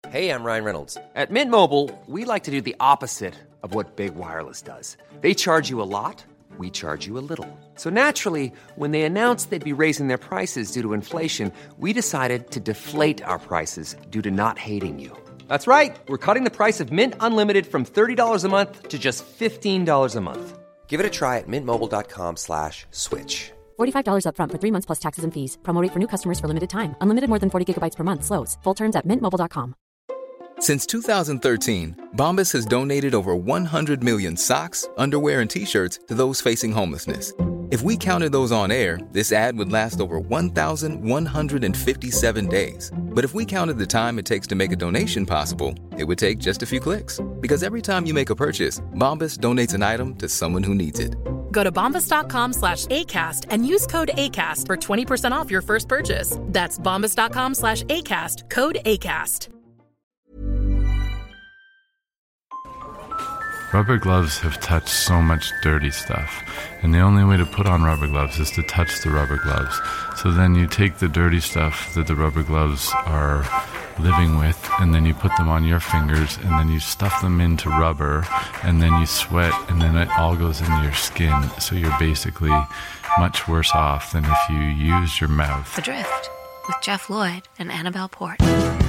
Hey, I'm Ryan Reynolds. At Mint Mobile, we like to do the opposite of what Big Wireless does. They charge you a lot, we charge you a little. So naturally, when they announced they'd be raising their prices due to inflation, we decided to deflate our prices due to not hating you. That's right. We're cutting the price of Mint Unlimited from $30 a month to just $15 a month. Give it a try at mintmobile.com/switch. $45 up front for 3 months plus taxes and fees. Promo rate for new customers for limited time. Unlimited more than 40 gigabytes per month. Slows full terms at mintmobile.com. Since 2013, Bombas has donated over 100 million socks, underwear, and T-shirts to those facing homelessness. If we counted those on air, this ad would last over 1,157 days. But if we counted the time it takes to make a donation possible, it would take just a few clicks. Because every time you make a purchase, Bombas donates an item to someone who needs it. Go to bombas.com/ACAST and use code ACAST for 20% off your first purchase. That's bombas.com/ACAST, code ACAST. Rubber gloves have touched so much dirty stuff, and the only way to put on rubber gloves is to touch the rubber gloves. So then you take the dirty stuff that the rubber gloves are living with, and then you put them on your fingers, and then you stuff them into rubber, and then you sweat, and then it all goes into your skin. So you're basically much worse off than if you use your mouth. Adrift with Jeff Lloyd and Annabelle Port.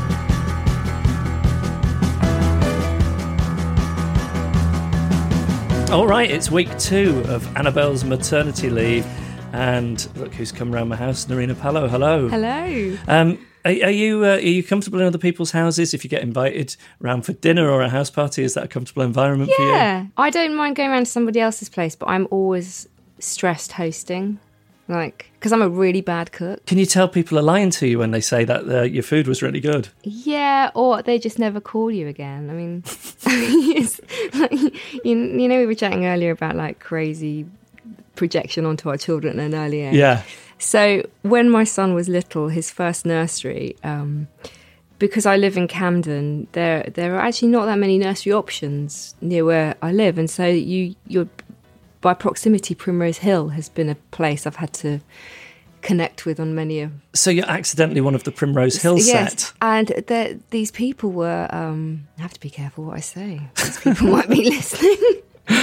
All right, it's week 2 of Annabelle's maternity leave, and look who's come around my house, Narina Palo. Hello. Hello. Are you comfortable in other people's houses? If you get invited around for dinner or a house party, is that a comfortable environment for you? Yeah, I don't mind going around to somebody else's place, but I'm always stressed hosting, because I'm a really bad cook. Can you tell people are lying to you when they say that your food was really good? Yeah, or they just never call you again. I mean, it's you know, we were chatting earlier about crazy projection onto our children at an early age. Yeah. So when my son was little, his first nursery, because I live in Camden, there are actually not that many nursery options near where I live, and so you're by proximity, Primrose Hill has been a place I've had to connect with on many of. So you're accidentally one of the Primrose Hill yes, set. And these people were. I have to be careful what I say. These people might be listening,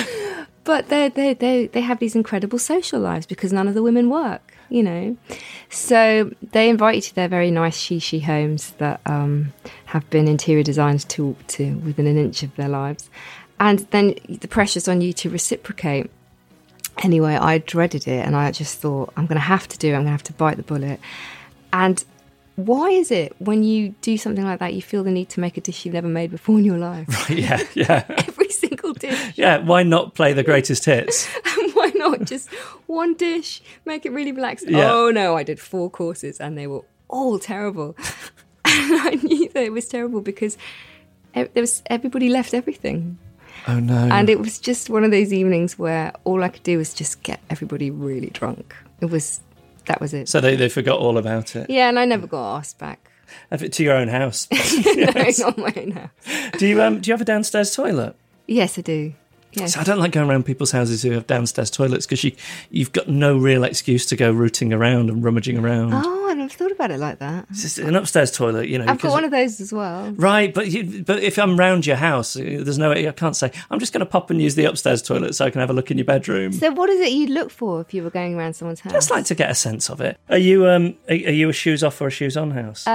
but they have these incredible social lives because none of the women work. You know, so they invite you to their very nice she homes that have been interior designed to within an inch of their lives, and then the pressure's on you to reciprocate. Anyway, I dreaded it, and I just thought, I'm going to have to do it. I'm going to have to bite the bullet. And why is it when you do something like that, you feel the need to make a dish you've never made before in your life? Right, yeah. Every single dish. Yeah, why not play the greatest hits? And why not just one dish, make it really relaxed? Yeah. Oh, no, I did 4 courses, and they were all terrible. And I knew that it was terrible because everybody left everything. Oh, no. And it was just one of those evenings where all I could do was just get everybody really drunk. That was it. So they forgot all about it? Yeah, and I never got asked back. To your own house? No, not my own house. Do you have a downstairs toilet? Yes, I do. Yes. So I don't like going around people's houses who have downstairs toilets because you've got no real excuse to go rooting around and rummaging around. Oh, I never thought about it like that. It's just an upstairs toilet, you know. I've got one of those as well. Right, but if I'm round your house, there's no way I can't say, I'm just going to pop and use the upstairs toilet so I can have a look in your bedroom. So what is it you'd look for if you were going around someone's house? Just like to get a sense of it. Are you a shoes off or a shoes on house?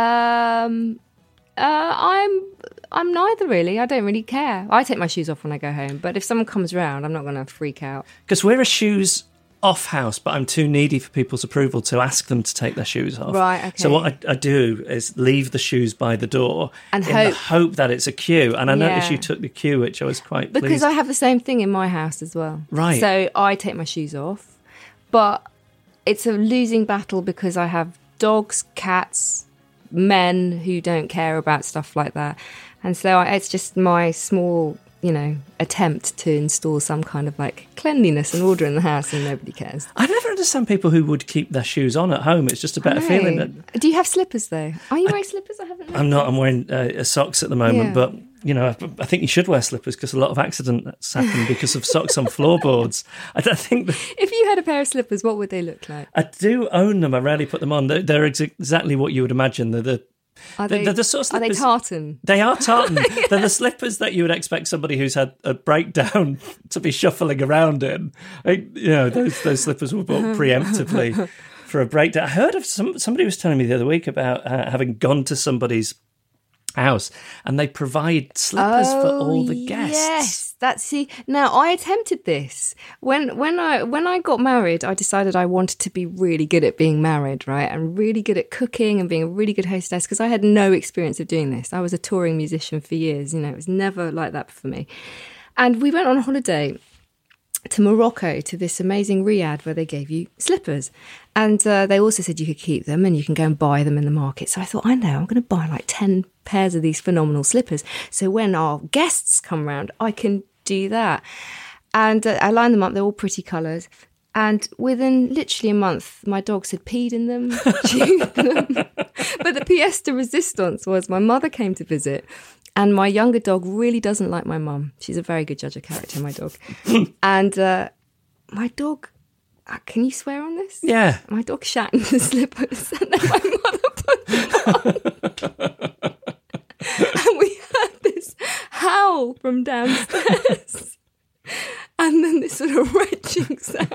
I'm neither really. I don't really care. I take my shoes off when I go home, but if someone comes round, I'm not going to freak out. Because we're a shoes off house, but I'm too needy for people's approval to ask them to take their shoes off. Right, okay. So what I do is leave the shoes by the door and in the hope that it's a queue. And I noticed you took the queue, which I was quite pleased. Because I have the same thing in my house as well. Right. So I take my shoes off, but it's a losing battle because I have dogs, cats, men who don't care about stuff like that. And so it's just my small, attempt to install some kind of cleanliness and order in the house, and nobody cares. I never understand people who would keep their shoes on at home. It's just a better feeling. Do you have slippers though? Are you wearing slippers? I haven't. I'm not. I'm wearing socks at the moment, but I think you should wear slippers because a lot of accidents happen because of socks on floorboards. I think if you had a pair of slippers, what would they look like? I do own them. I rarely put them on. They're exactly what you would imagine. They're Are They're they, the sort of are they slippers- tartan? They are tartan. They're the slippers that you would expect somebody who's had a breakdown to be shuffling around in. Those slippers were bought preemptively for a breakdown. I heard of somebody was telling me the other week about having gone to somebody's house and they provide slippers for all the guests. Yes, now I attempted this when I got married. I decided I wanted to be really good at being married, right, and really good at cooking and being a really good hostess, because I had no experience of doing this. I was a touring musician for years. It was never like that for me. And we went on holiday to Morocco, to this amazing riad where they gave you slippers. And they also said you could keep them and you can go and buy them in the market. So I thought, I'm going to buy like 10 pairs of these phenomenal slippers. So when our guests come round, I can do that. And I lined them up. They're all pretty colours. And within literally a month, my dogs had peed in them, chewed them. But the pièce de résistance was my mother came to visit. And my younger dog really doesn't like my mum. She's a very good judge of character, my dog. And my dog, can you swear on this? Yeah. My dog shat in the slippers and then my mother put them on. And we heard this howl from downstairs. And then this sort of retching sound.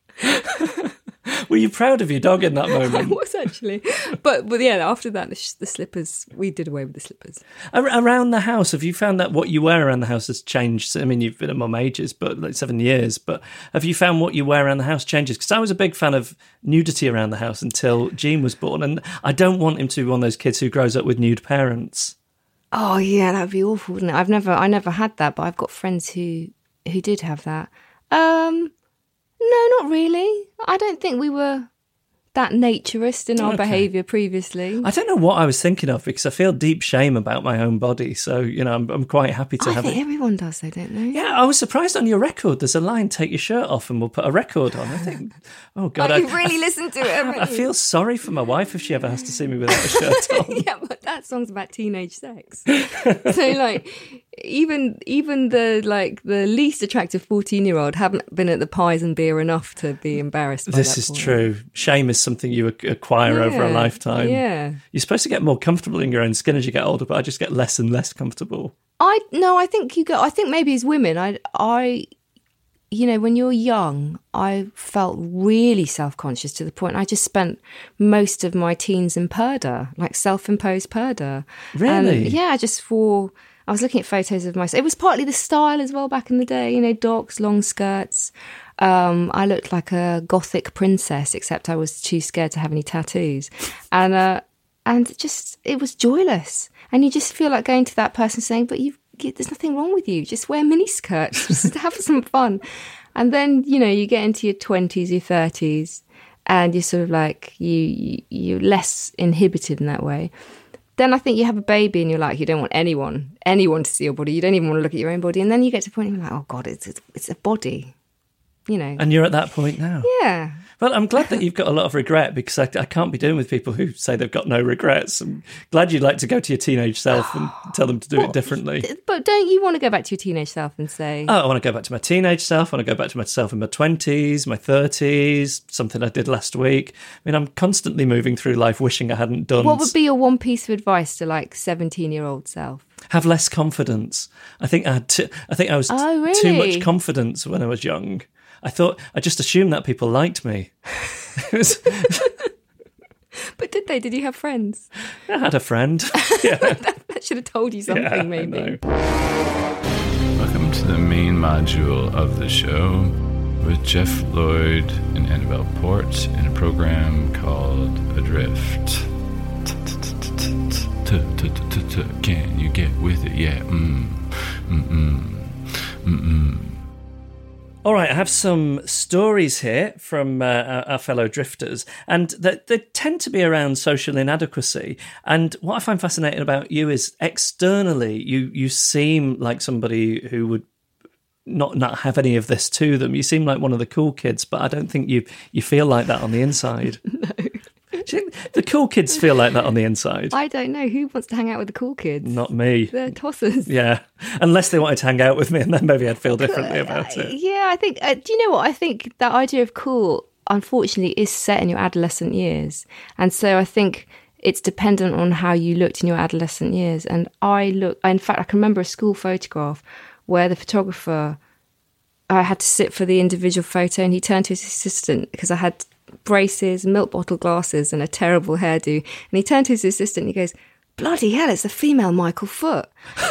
Were you proud of your dog in that moment? I was actually. But yeah, after that, the slippers, we did away with the slippers. Around the house, have you found that what you wear around the house has changed? I mean, you've been a mum ages, but like 7 years. But have you found what you wear around the house changes? Because I was a big fan of nudity around the house until Jean was born. And I don't want him to be one of those kids who grows up with nude parents. Oh, yeah, that would be awful, wouldn't it? I never had that, but I've got friends who did have that. No, not really. I don't think we were that naturist in our behaviour previously. I don't know what I was thinking of because I feel deep shame about my own body. So, I'm quite happy to have it. I think everyone does, though, don't they? Yeah, I was surprised on your record. There's a line, take your shirt off and we'll put a record on. I think, oh God. You've really listened to it, I feel sorry for my wife if she ever has to see me without a shirt on. Yeah, but that song's about teenage sex. So, like, even the least attractive 14-year-old haven't been at the pies and beer enough to be embarrassed by This is true. Shame is something you acquire over a lifetime. Yeah. You're supposed to get more comfortable in your own skin as you get older, but I just get less and less comfortable. I think maybe as women, I when you're young, I felt really self-conscious to the point I just spent most of my teens in purdah, like self-imposed purdah. Really? And I was looking at photos of myself. It was partly the style as well back in the day, docks, long skirts. I looked like a gothic princess, except I was too scared to have any tattoos. And just, it was joyless. And you just feel like going to that person saying, but there's nothing wrong with you. Just wear miniskirts. Just have some fun. And then, you get into your 20s, your 30s, and you're sort of like, you're less inhibited in that way. Then I think you have a baby and you're like, you don't want anyone to see your body. You don't even want to look at your own body. And then you get to a point where you're like, oh God, it's a body, And you're at that point now. Yeah. Well, I'm glad that you've got a lot of regret because I can't be doing with people who say they've got no regrets. I'm glad you'd like to go to your teenage self and tell them to do it differently. But don't you want to go back to your teenage self and say... Oh, I want to go back to my teenage self. I want to go back to myself in my 20s, my 30s, something I did last week. I mean, I'm constantly moving through life wishing I hadn't done... What would be your one piece of advice to, 17-year-old self? Have less confidence. I think I was too much confidence when I was young. I just assumed that people liked me. But did they? Did you have friends? I had a friend. Yeah. that should have told you something, maybe. Welcome to the main module of the show with Jeff Lloyd and Annabelle Port in a program called Adrift. Can you get with it? Yeah. All right, I have some stories here from our fellow drifters, and they tend to be around social inadequacy. And what I find fascinating about you is externally, you seem like somebody who would not have any of this to them. You seem like one of the cool kids, but I don't think you feel like that on the inside. No. The cool kids feel like that on the inside. I don't know. Who wants to hang out with the cool kids? Not me. They're tossers. Yeah. Unless they wanted to hang out with me, and then maybe I'd feel differently about it. Yeah, I think... do you know what? I think that idea of cool, unfortunately, is set in your adolescent years. And so I think it's dependent on how you looked in your adolescent years. And in fact, I can remember a school photograph where the photographer, I had to sit for the individual photo, and he turned to his assistant because I had braces, milk bottle glasses, and a terrible hairdo. And he turned to his assistant and he goes, "Bloody hell, it's a female Michael Foot."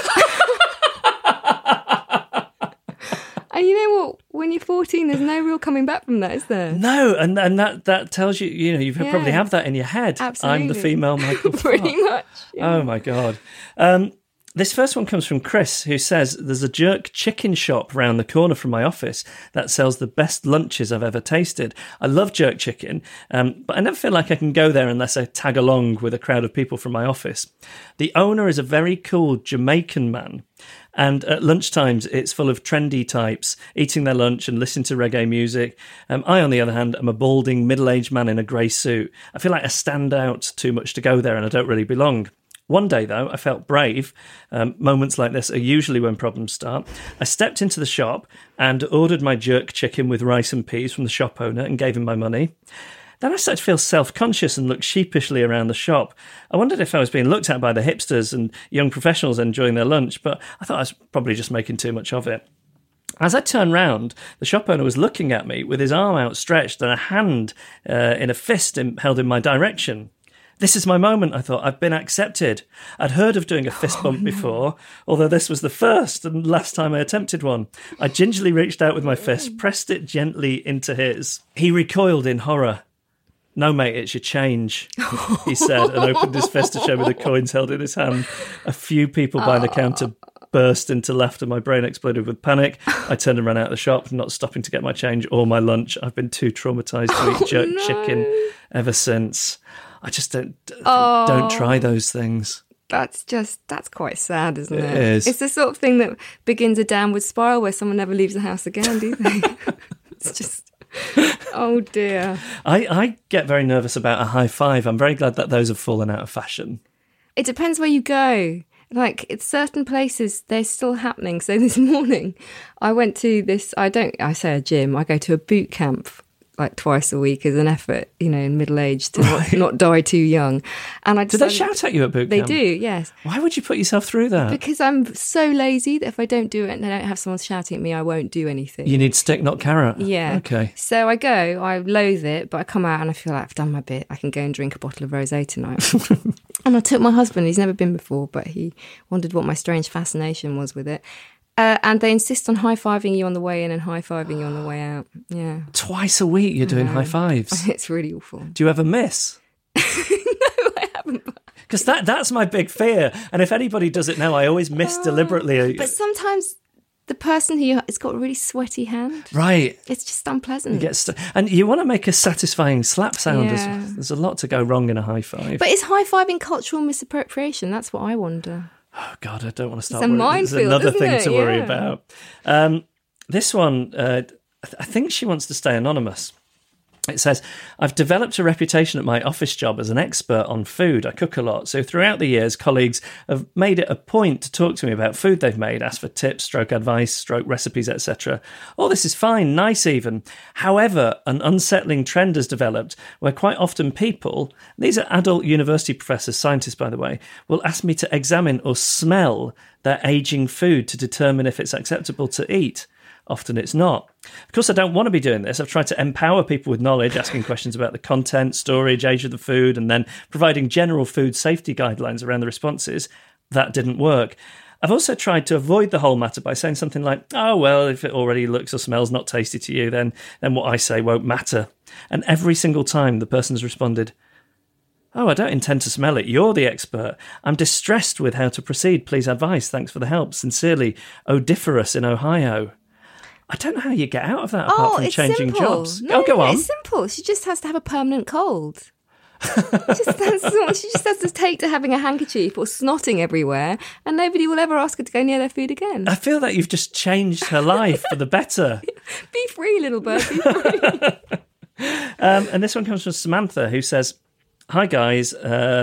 And you know what? When you're 14, there's no real coming back from that, is there? No, and that tells you, you probably have that in your head. Absolutely. I'm the female Michael Foot. Pretty much. Yeah. Oh, my God. This first one comes from Chris, who says, there's a jerk chicken shop round the corner from my office that sells the best lunches I've ever tasted. I love jerk chicken, but I never feel like I can go there unless I tag along with a crowd of people from my office. The owner is a very cool Jamaican man, and at lunchtimes it's full of trendy types eating their lunch and listening to reggae music. I, on the other hand, am a balding middle-aged man in a grey suit. I feel like I stand out too much to go there and I don't really belong. One day, though, I felt brave. Moments like this are usually when problems start. I stepped into the shop and ordered my jerk chicken with rice and peas from the shop owner and gave him my money. Then I started to feel self-conscious and look sheepishly around the shop. I wondered if I was being looked at by the hipsters and young professionals enjoying their lunch, but I thought I was probably just making too much of it. As I turned round, the shop owner was looking at me with his arm outstretched and a hand in a fist held in my direction. This is my moment, I thought. I've been accepted. I'd heard of doing a fist bump before, although this was the first and last time I attempted one. I gingerly reached out with my fist, pressed it gently into his. He recoiled in horror. "No, mate, it's your change," he said, and opened his fist to show me the coins held in his hand. A few people behind the counter burst into laughter. My brain exploded with panic. I turned and ran out of the shop, not stopping to get my change or my lunch. I've been too traumatised to eat jerk chicken ever since. I just don't try those things. That's quite sad, isn't it? It is. It's the sort of thing that begins a downward spiral where someone never leaves the house again, do they? It's just, oh dear. I get very nervous about a high five. I'm very glad that those have fallen out of fashion. It depends where you go. Like, it's certain places, they're still happening. So this morning, I went to this, I say a gym, I go to a boot camp like twice a week as an effort, in middle age to not die too young. And do they shout at you at boot camp? They do, yes. Why would you put yourself through that? Because I'm so lazy that if I don't do it and I don't have someone shouting at me, I won't do anything. You need stick, not carrot. Yeah. Okay. So I go, I loathe it, but I come out and I feel like I've done my bit. I can go and drink a bottle of rosé tonight. And I took my husband, he's never been before, but he wondered what my strange fascination was with it. And they insist on high-fiving you on the way in and high-fiving you on the way out. Yeah. Twice a week you're doing high fives. It's really awful. Do you ever miss? No, I haven't. Because that's my big fear. And if anybody does it now, I always miss deliberately. But sometimes the person who has got a really sweaty hand. Right. It's just unpleasant. And you want to make a satisfying slap sound. Yeah. There's a lot to go wrong in a high five. But is high-fiving cultural misappropriation? That's what I wonder. Oh, God, I don't want to start It's a worrying. minefield, There's another isn't thing it? to worry Yeah. about. This one, I think she wants to stay anonymous. It says, I've developed a reputation at my office job as an expert on food. I cook a lot. So throughout the years, colleagues have made it a point to talk to me about food they've made, ask for tips, stroke advice, stroke recipes, etc. All this is fine, nice even. However, an unsettling trend has developed where quite often people, these are adult university professors, scientists by the way, will ask me to examine or smell their aging food to determine if it's acceptable to eat. Often it's not. Of course, I don't want to be doing this. I've tried to empower people with knowledge, asking questions about the content, storage, age of the food, and then providing general food safety guidelines around the responses. That didn't work. I've also tried to avoid the whole matter by saying something like, oh, well, if it already looks or smells not tasty to you, then what I say won't matter. And every single time the person's responded, oh, I don't intend to smell it. You're the expert. I'm distressed with how to proceed. Please advise. Thanks for the help. Sincerely, Odiferous in Ohio. I don't know how you get out of that apart from changing jobs. No, go on. It's simple. She just has to have a permanent cold. That's all she just has to take to having a handkerchief or snotting everywhere, and nobody will ever ask her to go near their food again. I feel that you've just changed her life for the better. Be free, little bird. Be free. And this one comes from Samantha, who says, hi, guys.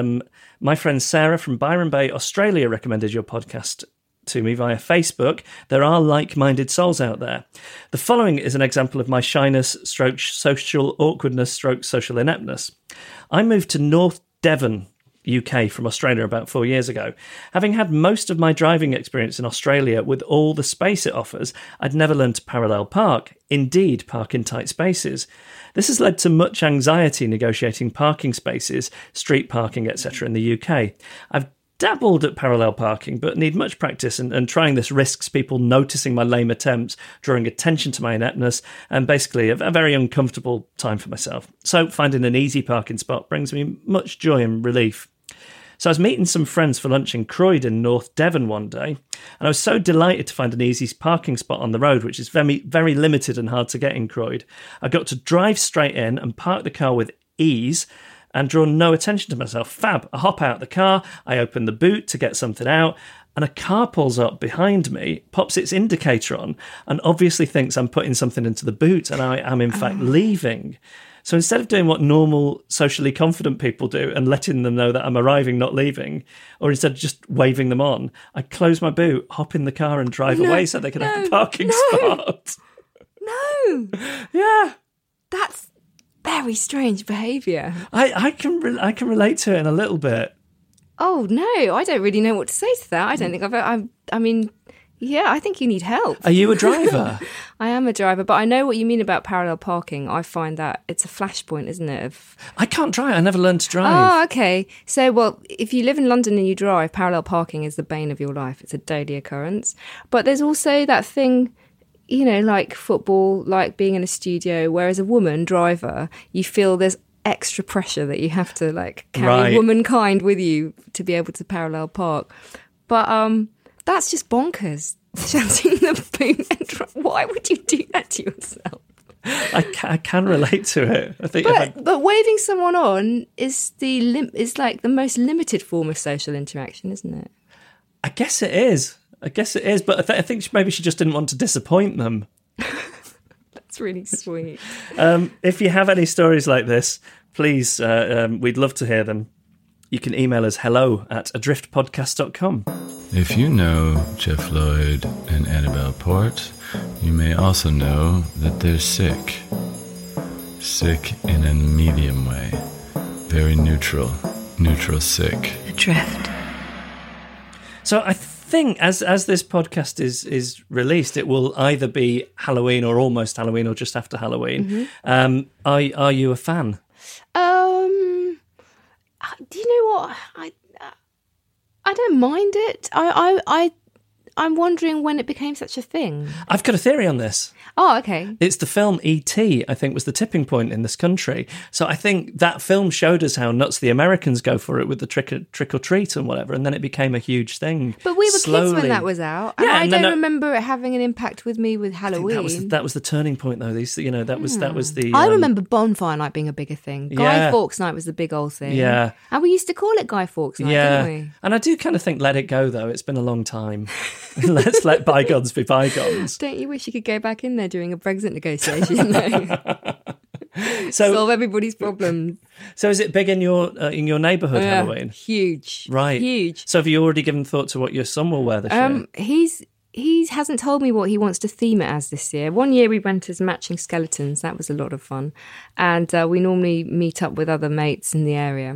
My friend Sarah from Byron Bay, Australia, recommended your podcast to me via Facebook. There are like-minded souls out there. The following is an example of my shyness stroke social awkwardness stroke social ineptness. I moved to North Devon UK from Australia about 4 years ago. Having had most of my driving experience in Australia with all the space it offers, I'd never learned to parallel park, indeed park in tight spaces. This has led to much anxiety negotiating parking spaces, street parking, etc. in the UK. I've dabbled at parallel parking, but need much practice, and trying this risks people noticing my lame attempts, drawing attention to my ineptness, and basically a very uncomfortable time for myself. So finding an easy parking spot brings me much joy and relief. So I was meeting some friends for lunch in Croydon, North Devon one day, and I was so delighted to find an easy parking spot on the road, which is very, very limited and hard to get in Croydon. I got to drive straight in and park the car with ease, and draw no attention to myself. Fab. I hop out the car, I open the boot to get something out, and a car pulls up behind me, pops its indicator on, and obviously thinks I'm putting something into the boot, and I am in fact leaving. So instead of doing what normal socially confident people do and letting them know that I'm arriving, not leaving, or instead of just waving them on, I close my boot, hop in the car and drive away so they can have a parking spot. No. Yeah. That's very strange behaviour. I can relate to it in a little bit. Oh, no, I don't really know what to say to that. I don't think I mean, yeah, I think you need help. Are you a driver? I am a driver, but I know what you mean about parallel parking. I find that it's a flashpoint, isn't it? I can't drive. I never learned to drive. Oh, okay. So, well, if you live in London and you drive, parallel parking is the bane of your life. It's a daily occurrence. But there's also that thing, you know, like football, like being in a studio, whereas a woman driver, you feel there's extra pressure that you have to like carry womankind with you to be able to parallel park. But that's just bonkers. Shouting the boot. Why would you do that to yourself? I can relate to it. I think, but waving someone on is like the most limited form of social interaction, isn't it? I guess it is. But I think maybe she just didn't want to disappoint them. That's really sweet. If you have any stories like this, please, we'd love to hear them. You can email us hello@adriftpodcast.com. If you know Jeff Lloyd and Annabelle Port, you may also know that they're sick. Sick in a medium way. Very neutral sick. Adrift. So I think as this podcast is released, it will either be Halloween or almost Halloween or just after Halloween. Mm-hmm. Are you a fan? Do you know what? I don't mind it. I'm wondering when it became such a thing. I've got a theory on this. Oh, okay. It's the film E.T., I think, was the tipping point in this country. So I think that film showed us how nuts the Americans go for it with the trick or treat and whatever, and then it became a huge thing. But we were kids when that was out, and I don't remember it having an impact with me with Halloween. That was the turning point, though. That was the. I remember Bonfire Night being a bigger thing. Guy Fawkes Night was the big old thing. Yeah, and we used to call it Guy Fawkes Night, didn't we? And I do kind of think Let It Go, though. It's been a long time. Let's let bygones be bygones. Don't you wish you could go back in there during a Brexit negotiation, though? Solve everybody's problems. So is it big in your neighbourhood, Halloween? Huge. Right. Huge. So have you already given thought to what your son will wear this year? He hasn't told me what he wants to theme it as this year. One year we went as matching skeletons. That was a lot of fun. And we normally meet up with other mates in the area.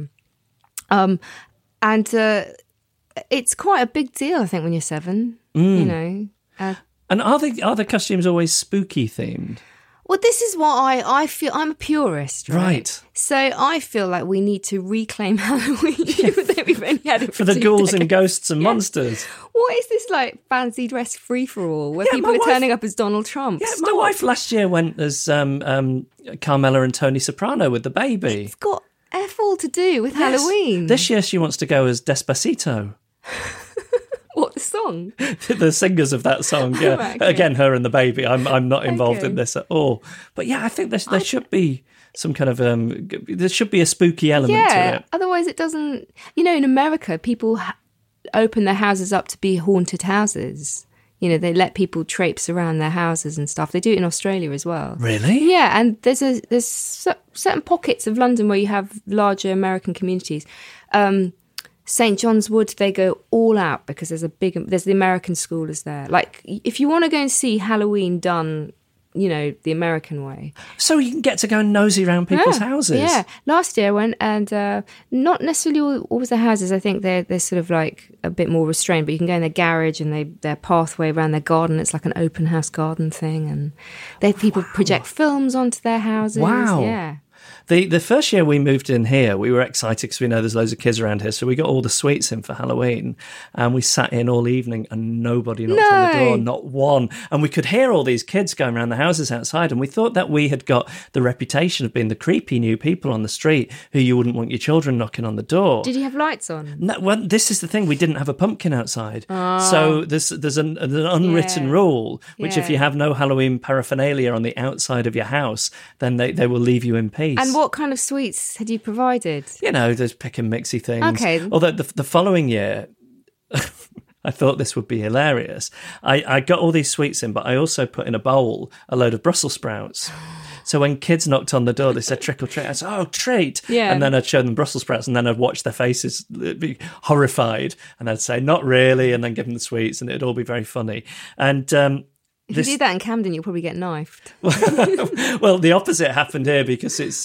It's quite a big deal, I think, when you're 7. You know. And are the costumes always spooky themed? Well, this is what I feel. I'm a purist, right? So I feel like we need to reclaim Halloween, even though we've only had it for the 2 ghouls decades. and ghosts and monsters. What is this like fancy dress free for all where people are turning up as Donald Trump? Yeah, my wife last year went as Carmela and Tony Soprano with the baby. It's got F all to do with Halloween. This year she wants to go as Despacito. What, the song? The singers of that song, yeah. Right, okay. Again, her and the baby. I'm not involved in this at all. But yeah, I think there should be some kind of there should be a spooky element to it. Otherwise it doesn't. You know, in America, people open their houses up to be haunted houses. You know, they let people traipse around their houses and stuff. They do it in Australia as well. Really? Yeah, and there's certain pockets of London where you have larger American communities. St. John's Wood, they go all out because there's the American school is there. Like, if you want to go and see Halloween done, the American way. So you can get to go and nosy around people's houses. Yeah. Last year I went, and not necessarily always the houses. I think they're sort of like a bit more restrained, but you can go in their garage and their pathway around their garden. It's like an open house garden thing, and people project films onto their houses. Wow. Yeah. The first year we moved in here, we were excited because we know there's loads of kids around here. So we got all the sweets in for Halloween, and we sat in all evening and nobody knocked on the door, not one. And we could hear all these kids going around the houses outside, and we thought that we had got the reputation of being the creepy new people on the street who you wouldn't want your children knocking on the door. Did you have lights on? No, well, this is the thing. We didn't have a pumpkin outside. So there's an unwritten rule, which if you have no Halloween paraphernalia on the outside of your house, then they will leave you in peace. And what kind of sweets had you provided? There's pick and mixy things. Okay. Although the following year, I thought this would be hilarious. I got all these sweets in, but I also put in a bowl a load of Brussels sprouts. So when kids knocked on the door, they said, trick or treat. I said, oh, treat. Yeah. And then I'd show them Brussels sprouts, and then I'd watch their faces be horrified. And I'd say, not really, and then give them the sweets, and it'd all be very funny. And if you do that in Camden, you'll probably get knifed. Well, the opposite happened here because it's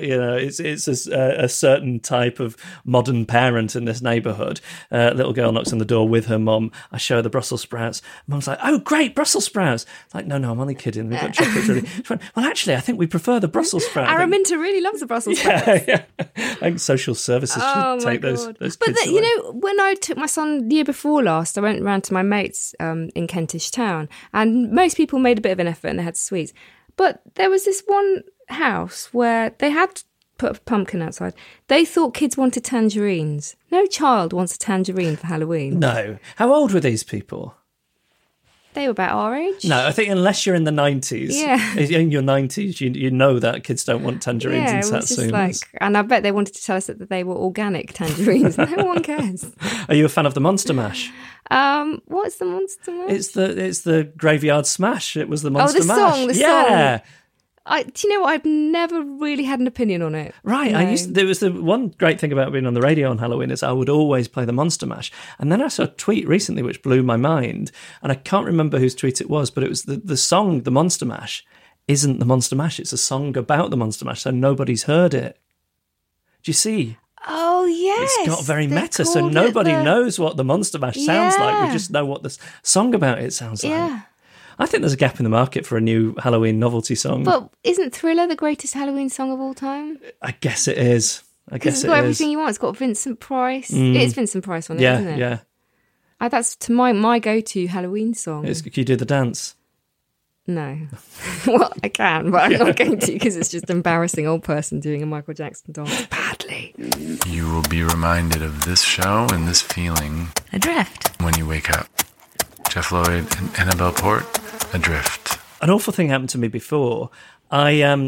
a certain type of modern parent in this neighbourhood. Little girl knocks on the door with her mum. I show her the Brussels sprouts. Mum's like, "Oh, great, Brussels sprouts!" Like, no, I'm only kidding. We've got chocolates really. Well, actually, I think we prefer the Brussels sprouts. Araminta really loves the Brussels sprouts. Yeah. I think social services should take those kids away. When I took my son the year before last, I went round to my mates in Kentish Town, and most people made a bit of an effort and they had sweets. But there was this one house where they had put a pumpkin outside. They thought kids wanted tangerines. No child wants a tangerine for Halloween. No. How old were these people? They were about our age. No, I think unless you're in the 90s, in your 90s, you know that kids don't want tangerines and satsumas. And I bet they wanted to tell us that they were organic tangerines. No one cares. Are you a fan of the Monster Mash? What's the Monster Mash? It's the Graveyard Smash. It was the Monster Mash. Oh, the song. Do you know what? I've never really had an opinion on it. Right. There was the one great thing about being on the radio on Halloween is I would always play the Monster Mash. And then I saw a tweet recently which blew my mind. And I can't remember whose tweet it was, but it was the song, The Monster Mash, isn't the Monster Mash. It's a song about the Monster Mash, so nobody's heard it. Do you see? Oh, yes. It's got very meta, so nobody knows what the Monster Mash sounds like. We just know what the song about it sounds like. Yeah. I think there's a gap in the market for a new Halloween novelty song. But isn't Thriller the greatest Halloween song of all time? I guess it is. It's got everything you want. It's got Vincent Price. It is Vincent Price on it, isn't it? Yeah. That's to my go-to Halloween song. Can you do the dance? No. Well, I can, but I'm not going to because it's just embarrassing old person doing a Michael Jackson dance badly. You will be reminded of this show and this feeling Adrift. when you wake up. Jeff Lloyd and Annabelle Port, Adrift. An awful thing happened to me before. I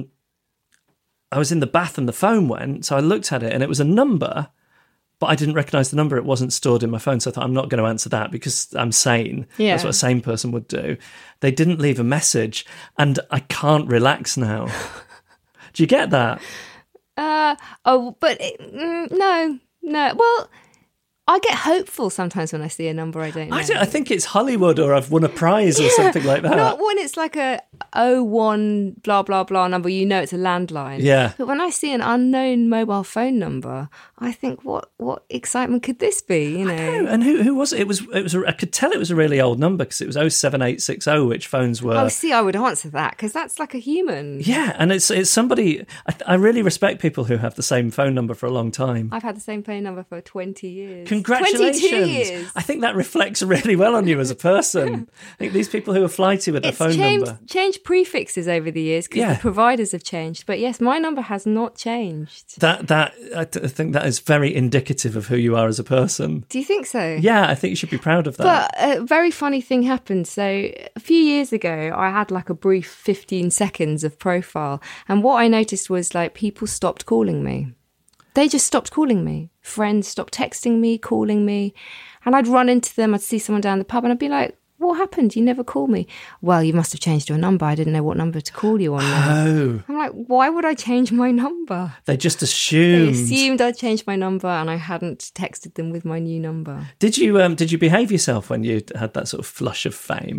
was in the bath and the phone went, so I looked at it and it was a number, but I didn't recognise the number. It wasn't stored in my phone, so I thought I'm not going to answer that because I'm sane. Yeah. That's what a sane person would do. They didn't leave a message, and I can't relax now. Do you get that? No. Well, I get hopeful sometimes when I see a number I don't know. I think it's Hollywood or I've won a prize or something like that. Not when it's like a 01 blah, blah, blah number, you know it's a landline. Yeah. But when I see an unknown mobile phone number, I think, what excitement could this be, you know? I know. And who was it? It was I could tell it was a really old number because it was 07860, which phones were. Oh, see, I would answer that because that's like a human. Yeah, and it's somebody, I really respect people who have the same phone number for a long time. I've had the same phone number for 20 years. Congratulations. 22 years. I think that reflects really well on you as a person. I think these people who are flighty with their phone number. Changed prefixes over the years because the providers have changed. But yes, my number has not changed. I think that is very indicative of who you are as a person. Do you think so? Yeah, I think you should be proud of that. But a very funny thing happened. So a few years ago, I had like a brief 15 seconds of profile. And what I noticed was like people stopped calling me. They just stopped calling me. Friends stopped texting me, calling me. And I'd run into them. I'd see someone down the pub and I'd be like, what happened? You never call me. Well, you must have changed your number. I didn't know what number to call you on now. Oh. I'm like, why would I change my number? They just assumed. They assumed I'd changed my number and I hadn't texted them with my new number. Did you behave yourself when you had that sort of flush of fame?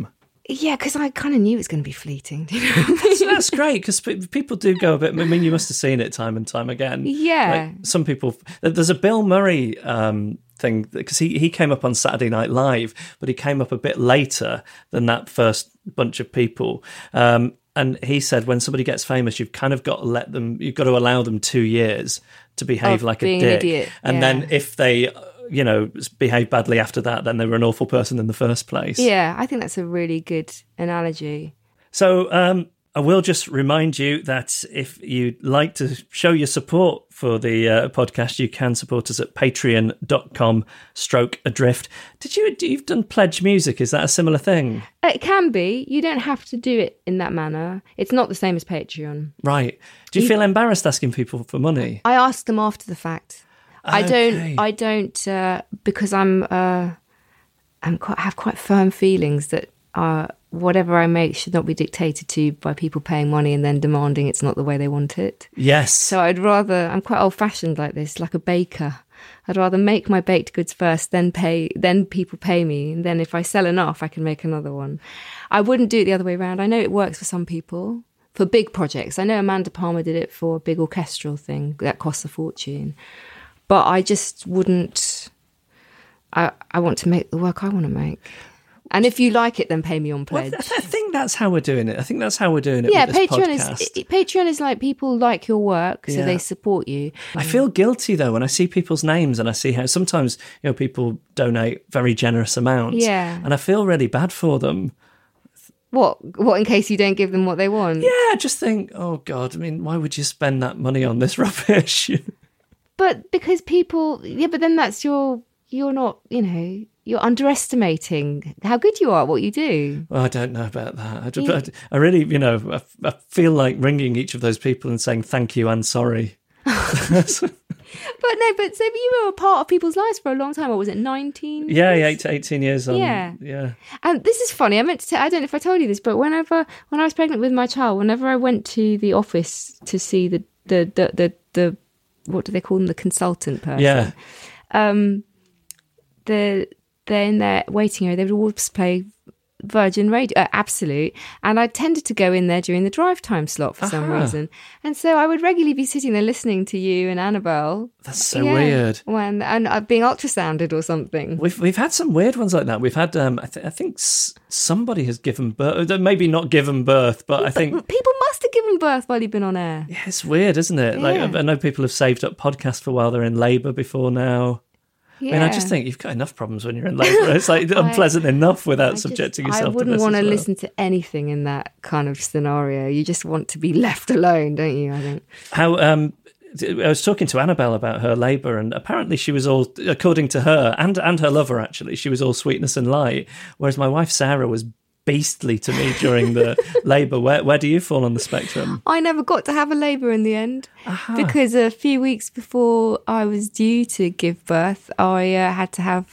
Yeah, because I kind of knew it was going to be fleeting. That's great, because people do go a bit... I mean, you must have seen it time and time again. Yeah. Like, some people... There's a Bill Murray thing, because he came up on Saturday Night Live, but he came up a bit later than that first bunch of people. And he said, when somebody gets famous, you've kind of got to you've got to allow them 2 years to behave like a dick. An idiot. And then if they... behave badly after that, then they were an awful person in the first place. Yeah, I think that's a really good analogy. So I will just remind you that if you'd like to show your support for the podcast, you can support us at patreon.com/adrift. You've done pledge music, is that a similar thing? It can be. You don't have to do it in that manner. It's not the same as Patreon. Right. Do you feel embarrassed asking people for money? I ask them after the fact. Okay. I don't, because have quite firm feelings that whatever I make should not be dictated to by people paying money and then demanding it's not the way they want it. Yes. So I'm quite old-fashioned like this, like a baker. I'd rather make my baked goods first, then people pay me, and then if I sell enough, I can make another one. I wouldn't do it the other way around. I know it works for some people, for big projects. I know Amanda Palmer did it for a big orchestral thing that costs a fortune. But I just wouldn't... I want to make the work I want to make. And if you like it, then pay me on pledge. Well, I think that's how we're doing it. Yeah, with this podcast. Patreon is like people like your work, so they support you. I feel guilty, though, when I see people's names and I see how sometimes people donate very generous amounts. Yeah. And I feel really bad for them. What, in case you don't give them what they want? Yeah, I just think, oh, God, I mean, why would you spend that money on this rubbish? But because people, but then that's you're not, you're underestimating how good you are at what you do. Well, I don't know about that. I really, I feel like ringing each of those people and saying thank you and sorry. So you were a part of people's lives for a long time, or was it 19? Yeah, 8 to 18 years. Yeah. And this is funny. I meant to I don't know if I told you this, but when I was pregnant with my child, whenever I went to the office to see the what do they call them? The consultant person. Yeah. They're in their waiting area. They would always play Virgin Radio, Absolute. And I tended to go in there during the drive time slot for some reason. And so I would regularly be sitting there listening to you and Annabelle. That's so weird. And being ultrasounded or something. We've had some weird ones like that. We've had, I think somebody has given birth, maybe not given birth, but I think... People must have given birth while you've been on air. Yeah, it's weird, isn't it? Yeah. Like I know people have saved up podcasts for while they're in labour before now. Yeah. I mean, I just think you've got enough problems when you're in labour. It's like unpleasant enough without subjecting yourself to this. I wouldn't want to listen to anything in that kind of scenario. You just want to be left alone, don't you, I think? How I was talking to Annabelle about her labour, and apparently she was all, according to her, and her lover actually, she was all sweetness and light, whereas my wife Sarah was beastly to me during the labour. Where do you fall on the spectrum? I never got to have a labour in the end because a few weeks before I was due to give birth, I had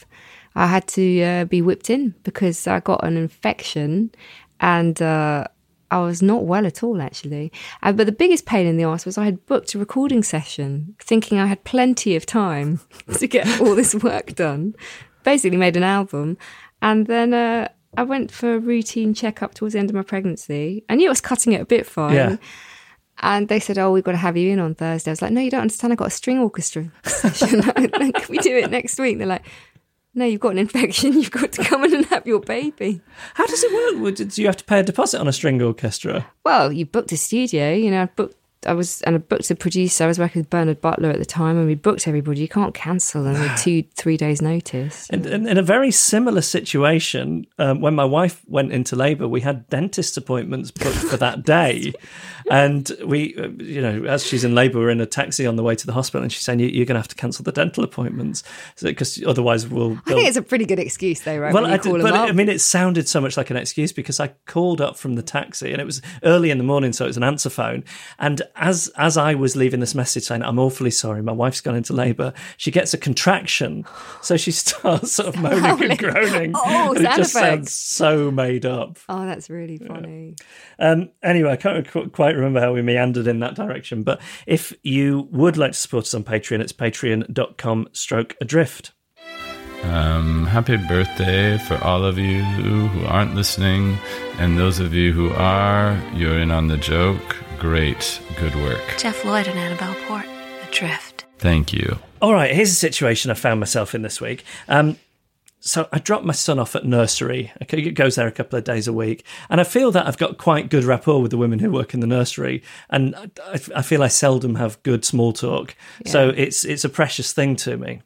to be whipped in because I got an infection and I was not well at all, actually. But the biggest pain in the arse was I had booked a recording session thinking I had plenty of time to get all this work done. Basically made an album. And then I went for a routine checkup towards the end of my pregnancy. I knew I was cutting it a bit fine. Yeah. And they said, we've got to have you in on Thursday. I was like, no, you don't understand. I've got a string orchestra session. Can we do it next week? They're like, no, you've got an infection. You've got to come in and have your baby. How does it work? Do you have to pay a deposit on a string orchestra? Well, you booked a studio. I booked a producer. I was working with Bernard Butler at the time, and we booked everybody. You can't cancel them with 2-3 days' notice. And in a very similar situation, when my wife went into labour, we had dentist appointments booked for that day. And we, as she's in labour, we're in a taxi on the way to the hospital, and she's saying, you're going to have to cancel the dental appointments because otherwise I think it's a pretty good excuse, though, right? Well, it sounded so much like an excuse because I called up from the taxi, and it was early in the morning, so it was an answer phone. And as I was leaving this message saying, I'm awfully sorry, my wife's gone into labour, she gets a contraction. So she starts sort of moaning and groaning. Oh, and it just sounds so made up. Oh, that's really funny. Anyway, I can't quite remember how we meandered in that direction. But if you would like to support us on Patreon, it's patreon.com/adrift. Happy birthday for all of you who aren't listening, and those of you who are, you're in on the joke. Great, good work. Jeff Lloyd and Annabelle Port, Adrift. Thank you. All right, here's a situation I found myself in this week. So I dropped my son off at nursery. It goes there a couple of days a week. And I feel that I've got quite good rapport with the women who work in the nursery. And I feel I seldom have good small talk. Yeah. So it's a precious thing to me.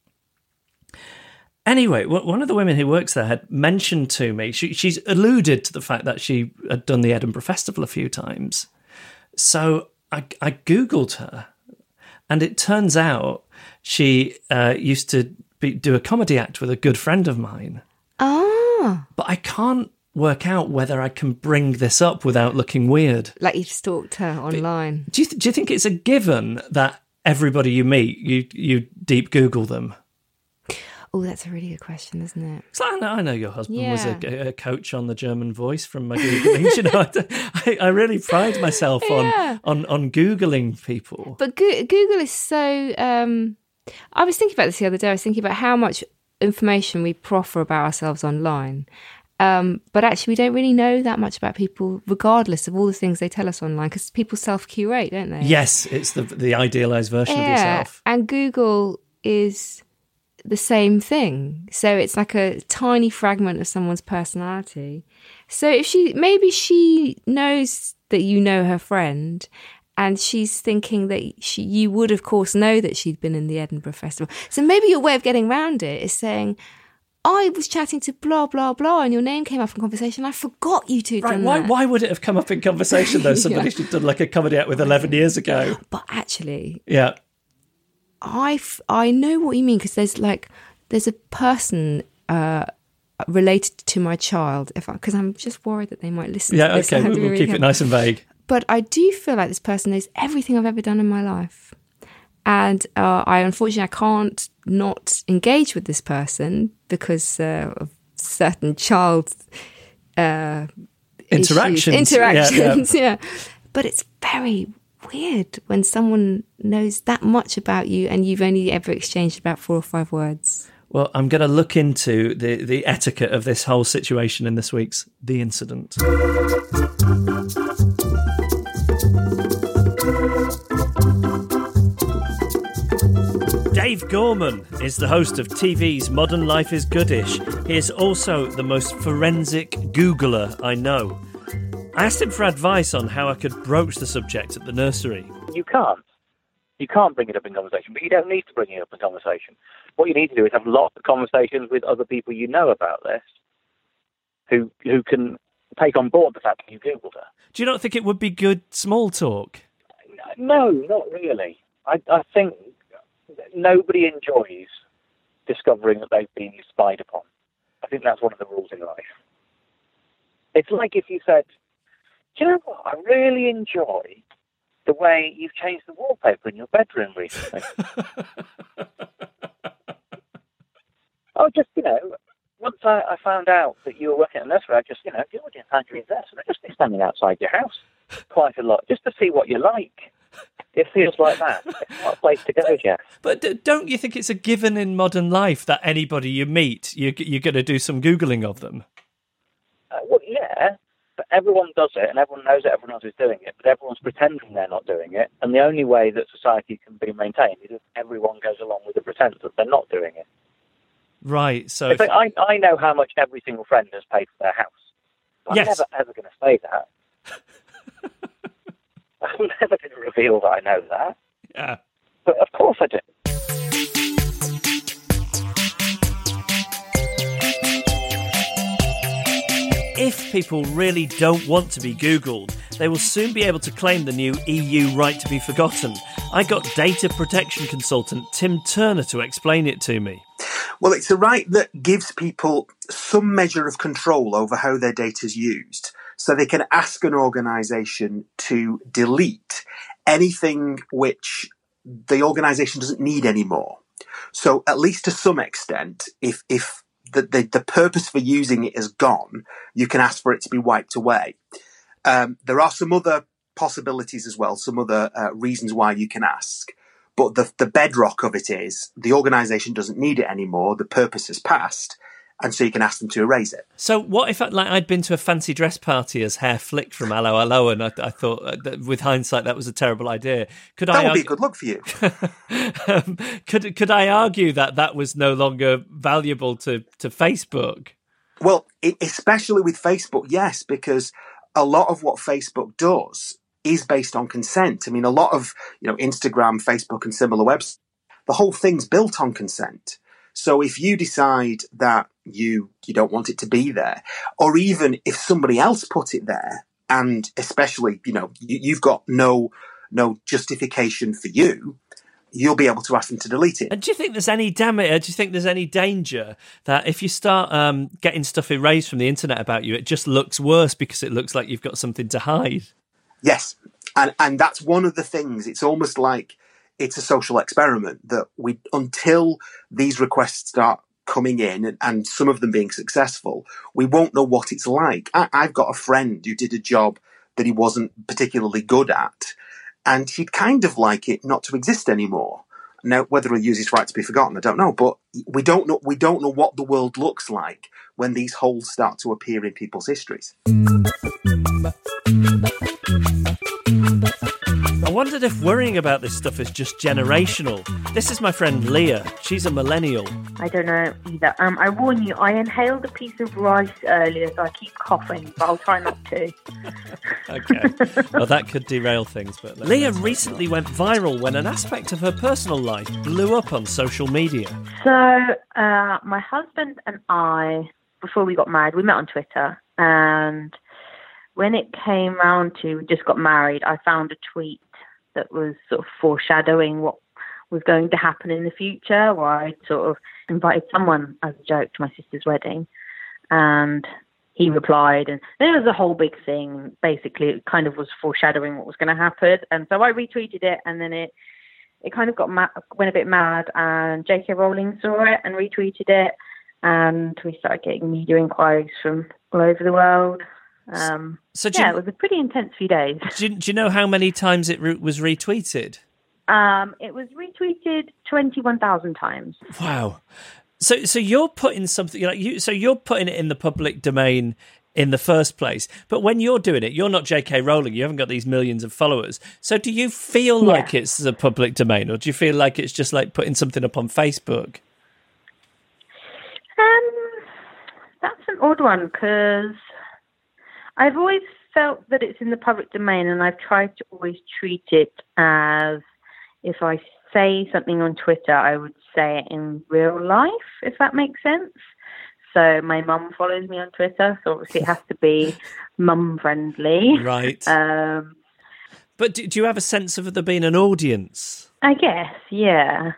Anyway, one of the women who works there had mentioned to me, she's alluded to the fact that she had done the Edinburgh Festival a few times. So I Googled her. And it turns out she used to do a comedy act with a good friend of mine. Oh. But I can't work out whether I can bring this up without looking weird. Like you've stalked her online. Do you think it's a given that everybody you meet, you deep Google them? Oh, that's a really good question, isn't it? So I know your husband was a coach on the German Voice from my Googling. You know, I really pride myself on Googling people. But Google is so... I was thinking about this the other day. I was thinking about how much information we proffer about ourselves online. But actually, we don't really know that much about people, regardless of all the things they tell us online, because people self-curate, don't they? Yes, it's the idealised version of yourself. And Google is the same thing. So it's like a tiny fragment of someone's personality. So if maybe she knows that you know her friend, and she's thinking that you would, of course, know that she'd been in the Edinburgh Festival. So maybe your way of getting around it is saying, I was chatting to blah, blah, blah, and your name came up in conversation. I forgot you two done that. Why would it have come up in conversation, though? Somebody she'd done like a comedy act with 11 years ago. But actually... Yeah. I know what you mean, because there's a person related to my child, because I'm just worried that they might listen to this. Yeah, okay, we'll keep it nice and vague. But I do feel like this person knows everything I've ever done in my life. And unfortunately, I can't not engage with this person because of certain child interactions. Yeah. But it's very weird when someone knows that much about you and you've only ever exchanged about 4 or 5 words. Well, I'm going to look into the etiquette of this whole situation in this week's The Incident. Dave Gorman is the host of TV's Modern Life is Goodish. He is also the most forensic Googler I know. I asked him for advice on how I could broach the subject at the nursery. You can't bring it up in conversation, but you don't need to bring it up in conversation. What you need to do is have lots of conversations with other people you know about this, who can take on board the fact that you Googled her. Do you not think it would be good small talk? No, not really. I think nobody enjoys discovering that they've been spied upon. I think that's one of the rules in life. It's like if you said, do you know what, I really enjoy the way you've changed the wallpaper in your bedroom recently. Once I found out that you were working at a nursery, I just, you wouldn't find you in there, so I'd just be standing outside your house quite a lot, just to see what you like. It feels like that. It's not a place to go, Jeff. But don't you think it's a given in modern life that anybody you meet, you're going to do some Googling of them? Well, yeah, but everyone does it, and everyone knows that everyone else is doing it, but everyone's pretending they're not doing it, and the only way that society can be maintained is if everyone goes along with the pretense that they're not doing it. Right, so... I know how much every single friend has paid for their house. But yes. I'm never, ever going to say that. I'm never going to reveal that I know that. Yeah. But of course I do. If people really don't want to be Googled, they will soon be able to claim the new EU right to be forgotten. I got data protection consultant Tim Turner to explain it to me. Well, it's a right that gives people some measure of control over how their data is used. So they can ask an organisation to delete anything which the organisation doesn't need anymore. So at least to some extent, if the purpose for using it is gone, you can ask for it to be wiped away. There are some other possibilities as well, some other reasons why you can ask. But the bedrock of it is the organisation doesn't need it anymore. The purpose has passed. And so you can ask them to erase it. So what if I'd been to a fancy dress party as Hair Flick from Allo Allo, and I thought, that with hindsight, that was a terrible idea. That would be a good look for you. Could I argue that was no longer valuable to Facebook? Well, especially with Facebook, yes, because a lot of what Facebook does is based on consent. I mean, a lot of Instagram, Facebook, and similar websites, the whole thing's built on consent. So if you decide that you don't want it to be there, or even if somebody else put it there, and especially, you've got no justification for you'll be able to ask them to delete it. And do you think there's any damage? Do you think there's any danger that if you start getting stuff erased from the internet about you, it just looks worse because it looks like you've got something to hide? Yes. And that's one of the things. It's almost like it's a social experiment that until these requests start coming in and some of them being successful, we won't know what it's like. I've got a friend who did a job that he wasn't particularly good at, and he'd kind of like it not to exist anymore. Now, whether he'll use his right to be forgotten, I don't know, but we don't know what the world looks like when these holes start to appear in people's histories. I wondered if worrying about this stuff is just generational. This is my friend Leah. She's a millennial. I don't know either. I warn you, I inhaled a piece of rice earlier, so I keep coughing, but I'll try not to. Okay. Well, that could derail things. But Leah recently went viral when an aspect of her personal life blew up on social media. So, my husband and I, before we got married, we met on Twitter, and when it came round to we just got married, I found a tweet that was sort of foreshadowing what was going to happen in the future, where I sort of invited someone as a joke to my sister's wedding, and he replied, and there was a whole big thing. Basically, it kind of was foreshadowing what was going to happen, and so I retweeted it, and then it kind of went a bit mad, and J.K. Rowling saw it and retweeted it, and we started getting media inquiries from all over the world. It was a pretty intense few days. Do you know how many times it was retweeted? It was retweeted 21,000 times. Wow. So you're putting something you're putting it in the public domain in the first place. But when you're doing it, you're not J.K. Rowling. You haven't got these millions of followers. So do you feel like it's the public domain, or do you feel like it's just like putting something up on Facebook? That's an odd one, because I've always felt that it's in the public domain, and I've tried to always treat it as if I say something on Twitter, I would say it in real life, if that makes sense. So my mum follows me on Twitter, so obviously it has to be mum-friendly. Right. But do you have a sense of there being an audience? I guess, yeah.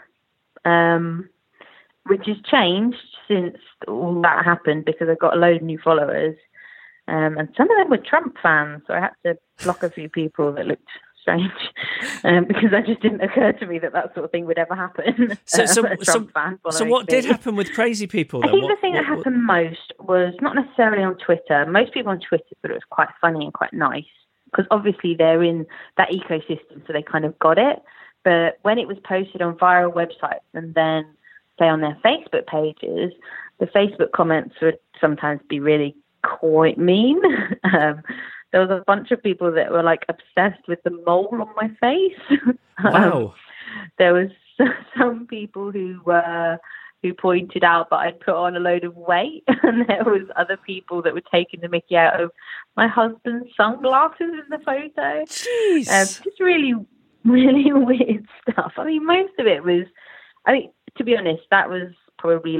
Which has changed since all that happened, because I got a load of new followers. And some of them were Trump fans, so I had to block a few people that looked strange, because that just didn't occur to me that sort of thing would ever happen. So what did happen with crazy people then? I think the thing that happened most was not necessarily on Twitter. Most people on Twitter thought it was quite funny and quite nice, because obviously they're in that ecosystem, so they kind of got it. But when it was posted on viral websites and then, say, on their Facebook pages, the Facebook comments would sometimes be really quite mean. There was a bunch of people that were like obsessed with the mole on my face. Wow. There was some people who pointed out that I'd put on a load of weight, and there was other people that were taking the mickey out of my husband's sunglasses in the photo. Jeez. Just really, really weird stuff. I mean, most of it was, to be honest, that was probably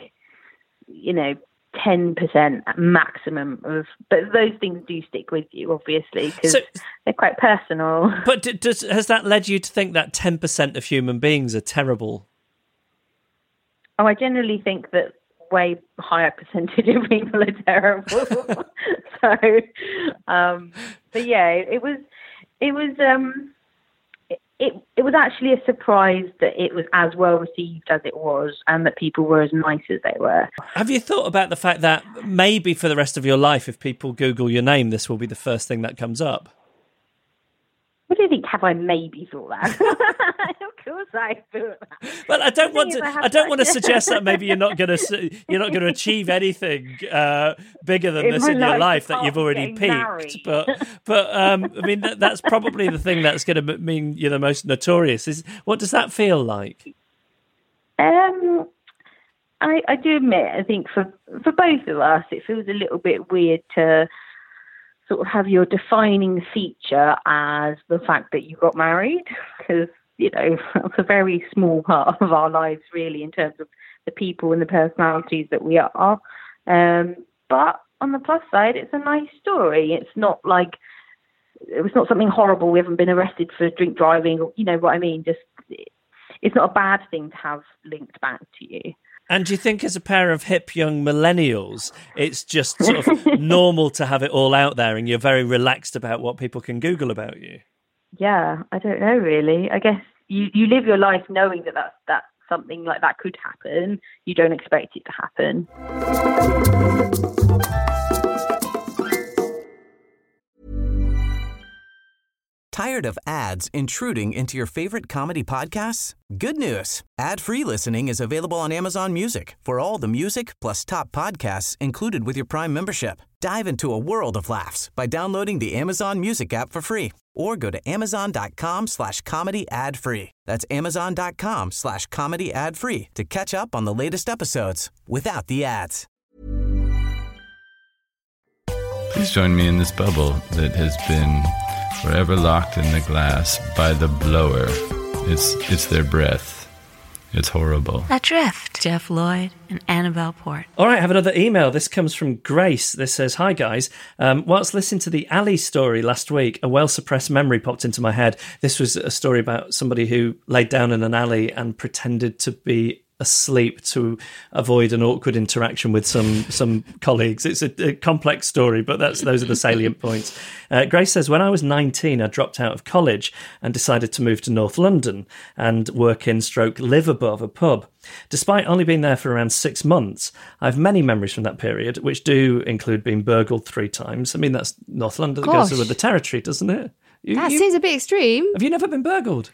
10% maximum of, but those things do stick with you, obviously, because they're quite personal. But has that led you to think that 10% of human beings are terrible? Oh, I generally think that way higher percentage of people are terrible. But yeah, it was actually a surprise that it was as well received as it was, and that people were as nice as they were. Have you thought about the fact that maybe for the rest of your life, if people Google your name, this will be the first thing that comes up? What do you think? Have I maybe thought that? course I thought that. Well, I don't want to suggest that maybe you're not going to achieve anything bigger than this in your life that you've already peaked. But I mean that's probably the thing that's going to mean you're the most notorious. What does that feel like? I do admit, I think for both of us, it feels a little bit weird to sort of have your defining feature as the fact that you got married, because, you know, that's a very small part of our lives, really, in terms of the people and the personalities that we are. But on the plus side, it's a nice story. It's not something horrible. We haven't been arrested for drink driving, or, you know what I mean? Just, it's not a bad thing to have linked back to you. And do you think as a pair of hip young millennials, it's just sort of normal to have it all out there and you're very relaxed about what people can Google about you? Yeah, I don't know, really. I guess you live your life knowing that something like that could happen. You don't expect it to happen. Tired of ads intruding into your favorite comedy podcasts? Good news. Ad-free listening is available on Amazon Music for all the music plus top podcasts included with your Prime membership. Dive into a world of laughs by downloading the Amazon Music app for free or go to amazon.com/comedy ad-free. That's amazon.com/comedy ad-free to catch up on the latest episodes without the ads. Please join me in this bubble that has been forever locked in the glass by the blower. It's their breath. It's horrible. Adrift. Jeff Lloyd and Annabelle Port. All right, I have another email. This comes from Grace. This says, "Hi guys. Whilst listening to the Ali story last week, a well-suppressed memory popped into my head. This was a story about somebody who laid down in an alley and pretended to be asleep to avoid an awkward interaction with some colleagues. It's a complex story, but those are the salient points. Grace says, when I was 19, I dropped out of college and decided to move to North London and work in / live above a pub. Despite only being there for around 6 months, I have many memories from that period, which do include being burgled 3 times. I mean, that's North London. That goes with the territory, doesn't it? That seems a bit extreme. Have you never been burgled?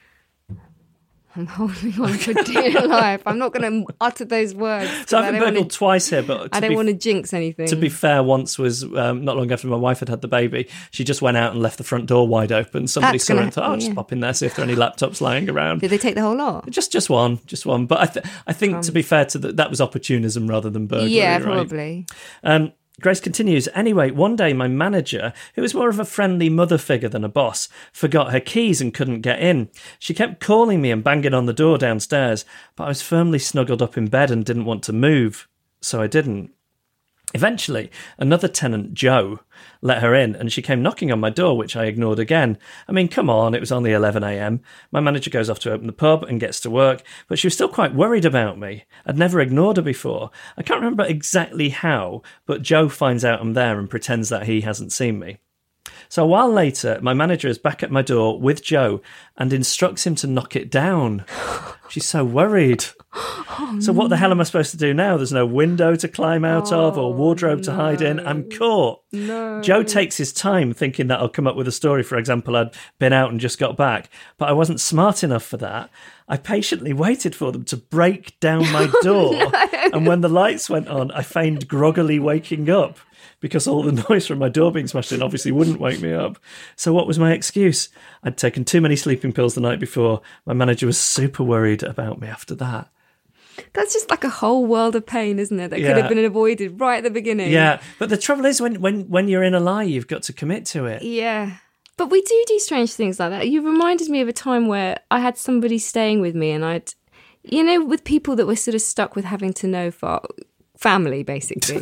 I'm holding on for dear life. I'm not going to utter those words. So I've been burgled twice here, but I don't want to jinx anything. To be fair, once was not long after my wife had the baby. She just went out and left the front door wide open. Somebody saw her and thought, just pop in there, see if there are any laptops lying around. Did they take the whole lot? Just one. But I think to be fair to that was opportunism rather than burglary. Yeah, probably. Right? Grace continues, anyway, one day my manager, who was more of a friendly mother figure than a boss, forgot her keys and couldn't get in. She kept calling me and banging on the door downstairs, but I was firmly snuggled up in bed and didn't want to move, so I didn't. Eventually, another tenant, Joe, let her in, and she came knocking on my door, which I ignored again. I mean, come on, it was only 11 a.m. My manager goes off to open the pub and gets to work, but she was still quite worried about me. I'd never ignored her before. I can't remember exactly how, but Joe finds out I'm there and pretends that he hasn't seen me. So a while later, my manager is back at my door with Joe and instructs him to knock it down. She's so worried. So what the hell am I supposed to do now? There's no window to climb out of or wardrobe to hide in. I'm caught. No. Joe takes his time thinking that I'll come up with a story. For example, I'd been out and just got back, but I wasn't smart enough for that. I patiently waited for them to break down my door. And when the lights went on, I feigned groggily waking up, because all the noise from my door being smashed in obviously wouldn't wake me up. So what was my excuse? I'd taken too many sleeping pills the night before. My manager was super worried about me after that. That's just like a whole world of pain, isn't it? That could have been avoided right at the beginning. Yeah, but the trouble is when you're in a lie, you've got to commit to it. Yeah. But we do strange things like that. You reminded me of a time where I had somebody staying with me and I'd, with people that were sort of stuck with having to know for family, basically.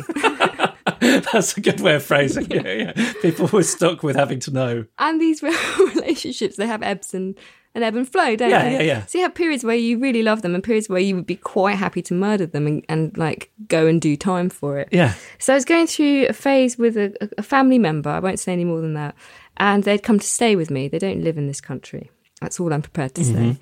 That's a good way of phrasing it. Yeah. People were stuck with having to know. And these relationships, they have ebb and flow, don't they? Yeah. So you have periods where you really love them and periods where you would be quite happy to murder them and like go and do time for it. Yeah. So I was going through a phase with a family member. I won't say any more than that. And they'd come to stay with me. They don't live in this country. That's all I'm prepared to say.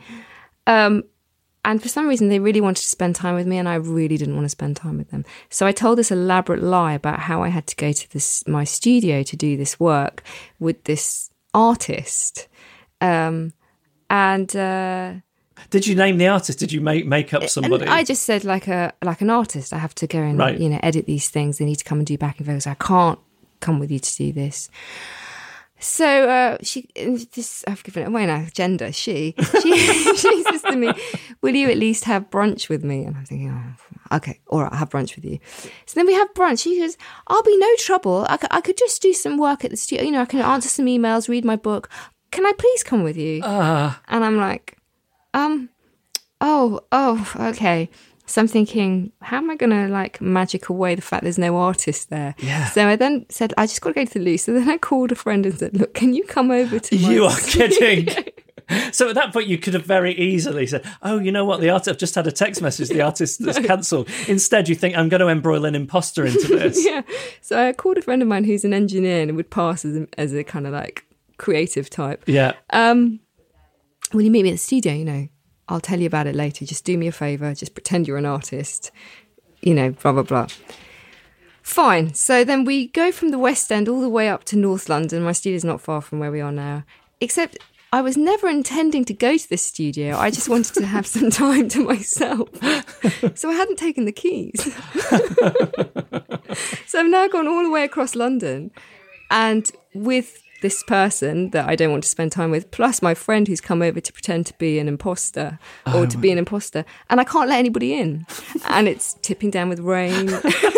And for some reason, they really wanted to spend time with me, and I really didn't want to spend time with them. So I told this elaborate lie about how I had to go to my studio to do this work with this artist. And Did you name the artist? Did you make up somebody? And I just said like an artist. I have to go and Right. edit these things. They need to come and do backing vocals. I can't come with you to do this. So I've given it away now. Gender. She says to me, "Will you at least have brunch with me?" And I'm thinking, oh, okay, all right, I'll have brunch with you. So then we have brunch. She goes, "I'll be no trouble. I could just do some work at the studio. I can answer some emails, read my book. Can I please come with you?" And I'm like, okay. So I'm thinking, how am I going to magic away the fact there's no artist there? Yeah. So I then said, I just got to go to the loo. So then I called a friend and said, look, can you come over to my You are kidding. So at that point, you could have very easily said, oh, you know what? The artist, I've just had a text message. The artist is cancelled. Instead, you think, I'm going to embroil an imposter into this. Yeah. So I called a friend of mine who's an engineer and would pass as a kind of creative type. Yeah. Will you meet me at the studio? I'll tell you about it later. Just do me a favour. Just pretend you're an artist. Blah, blah, blah. Fine. So then we go from the West End all the way up to North London. My studio's not far from where we are now. Except I was never intending to go to this studio. I just wanted to have some time to myself. So I hadn't taken the keys. So I've now gone all the way across London. And with this person that I don't want to spend time with, plus my friend who's come over to pretend to be an imposter or to be an imposter, and I can't let anybody in, and it's tipping down with rain.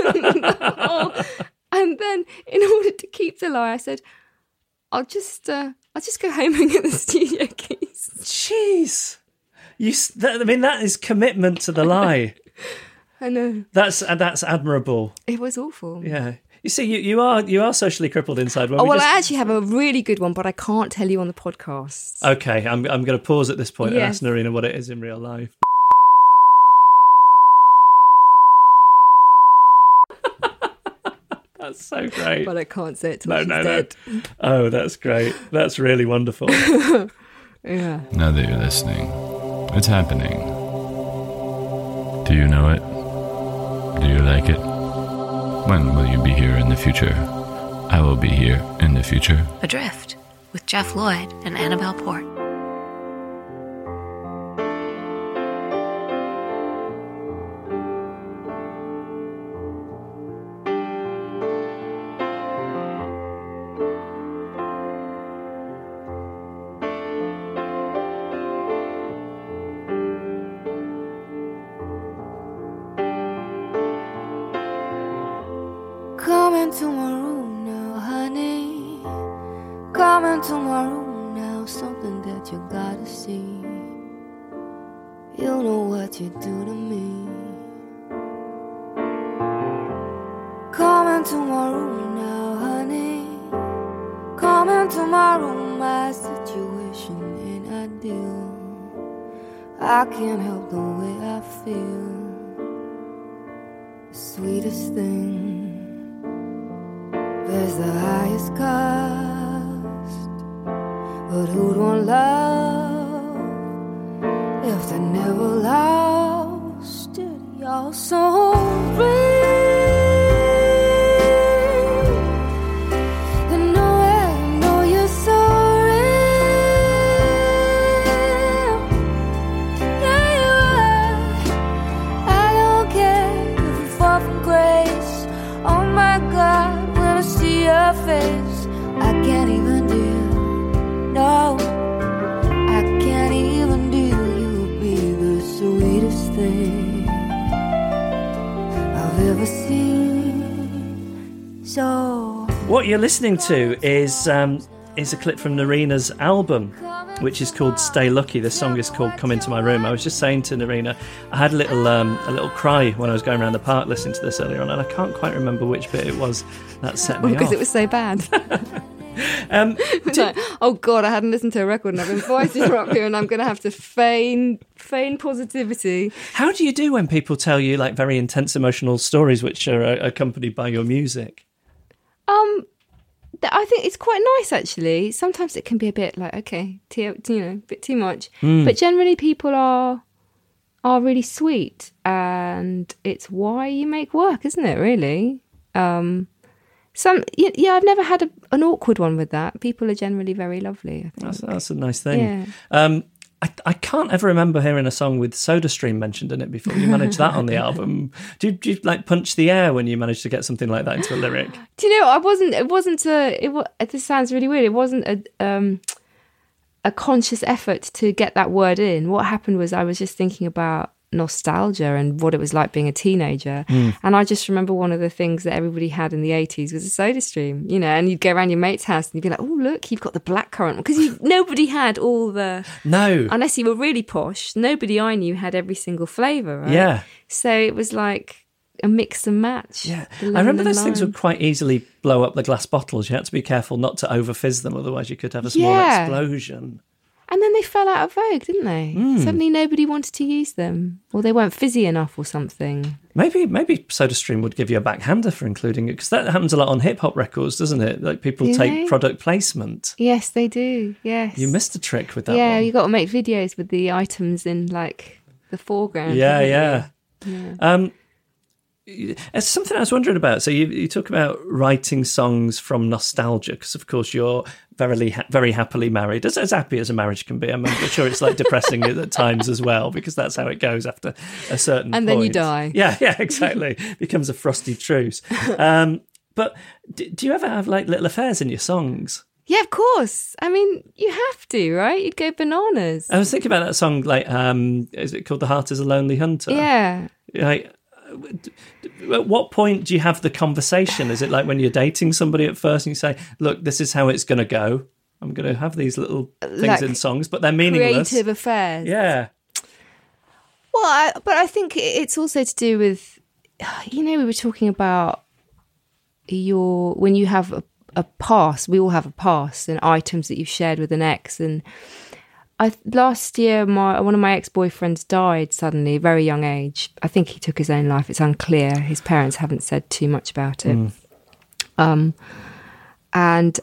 And then, in order to keep the lie, I said, I'll just go home and get the studio keys. Jeez, that is commitment to the lie. I know. That's admirable. It was awful. Yeah. You see, you are socially crippled inside. I actually have a really good one, but I can't tell you on the podcast. Okay, I'm going to pause at this point and ask Nerina what it is in real life. That's so great. But I can't say it till she's dead. Oh, that's great. That's really wonderful. Yeah. Now that you're listening, it's happening. Do you know it? Do you like it? When will you be here in the future? I will be here in the future. Adrift with Jeff Lloyd and Annabelle Port. Come into my room now, honey. Come into my room now, something that you gotta see. You know what you do to me. Come into my room now, honey. Come into my room, my situation ain't ideal. I can't help the way I feel. The sweetest thing, there's the highest cost, but who'd want love if they never lost it? You're so real. You know you're so real. Yeah, you are. I don't care if you fall from grace. Oh my God, when I see your face, I can't even deal. No, I can't even deal. You'll be the sweetest thing I've ever seen. So What you're listening to is a clip from Nerina's album, which is called Stay Lucky. This song is called Come Into My Room. I was just saying to Nerina, I had a little cry when I was going around the park listening to this earlier on, and I can't quite remember which bit it was that set me off. Because it was so bad. Oh God, I hadn't listened to a record and I've invited her up here and I'm going to have to feign positivity. How do you do when people tell you very intense emotional stories which are accompanied by your music? I think it's quite nice actually. Sometimes it can be a bit a bit too much. But generally people are really sweet, and it's why you make work, isn't it? Really. I've never had an awkward one with that. People are generally very lovely, I think. That's a nice thing. Yeah. I can't ever remember hearing a song with SodaStream mentioned in it before. You managed that on the album. Do you like punch the air when you managed to get something like that into a lyric? Do you know, this sounds really weird. It wasn't a conscious effort to get that word in. What happened was I was just thinking about nostalgia and what it was like being a teenager. And I just remember one of the things that everybody had in the 80s was a SodaStream, you know, and you'd go around your mate's house and you'd be like, oh, look, you've got the blackcurrant. Because nobody had all the... No. Unless you were really posh, nobody I knew had every single flavour, right? Yeah. So it was like a mix and match. Yeah. I remember those things would quite easily blow up the glass bottles. You had to be careful not to over-fizz them, otherwise you could have a small explosion. And then they fell out of vogue, didn't they? Suddenly nobody wanted to use them. Or they weren't fizzy enough or something. Maybe SodaStream would give you a backhander for including it, because that happens a lot on hip-hop records, doesn't it? Like people take product placement. Yes, they do, yes. You missed a trick with that one. Yeah, you got to make videos with the items in, like, the foreground. Yeah. It's something I was wondering about. So you talk about writing songs from nostalgia, because of course you're very happily married, as happy as a marriage can be. I'm sure it's like depressing at times as well, because that's how it goes after a certain point. And then you die. Yeah, exactly. Becomes a frosty truce. But do you ever have like little affairs in your songs? Yeah, of course. I mean, you have to, right? You'd go bananas. I was thinking about that song, like, is it called The Heart is a Lonely Hunter? Yeah. Like, at what point do you have the conversation? Is it like when you're dating somebody at first and you say, look, this is how it's going to go. I'm going to have these little things like in songs, but they're meaningless. Creative affairs. Yeah. Well, but I think it's also to do with, you know, we were talking about when you have a past, we all have a past and items that you've shared with an ex. And last year, one of my ex-boyfriends died suddenly, a very young age. I think he took his own life. It's unclear. His parents haven't said too much about it. And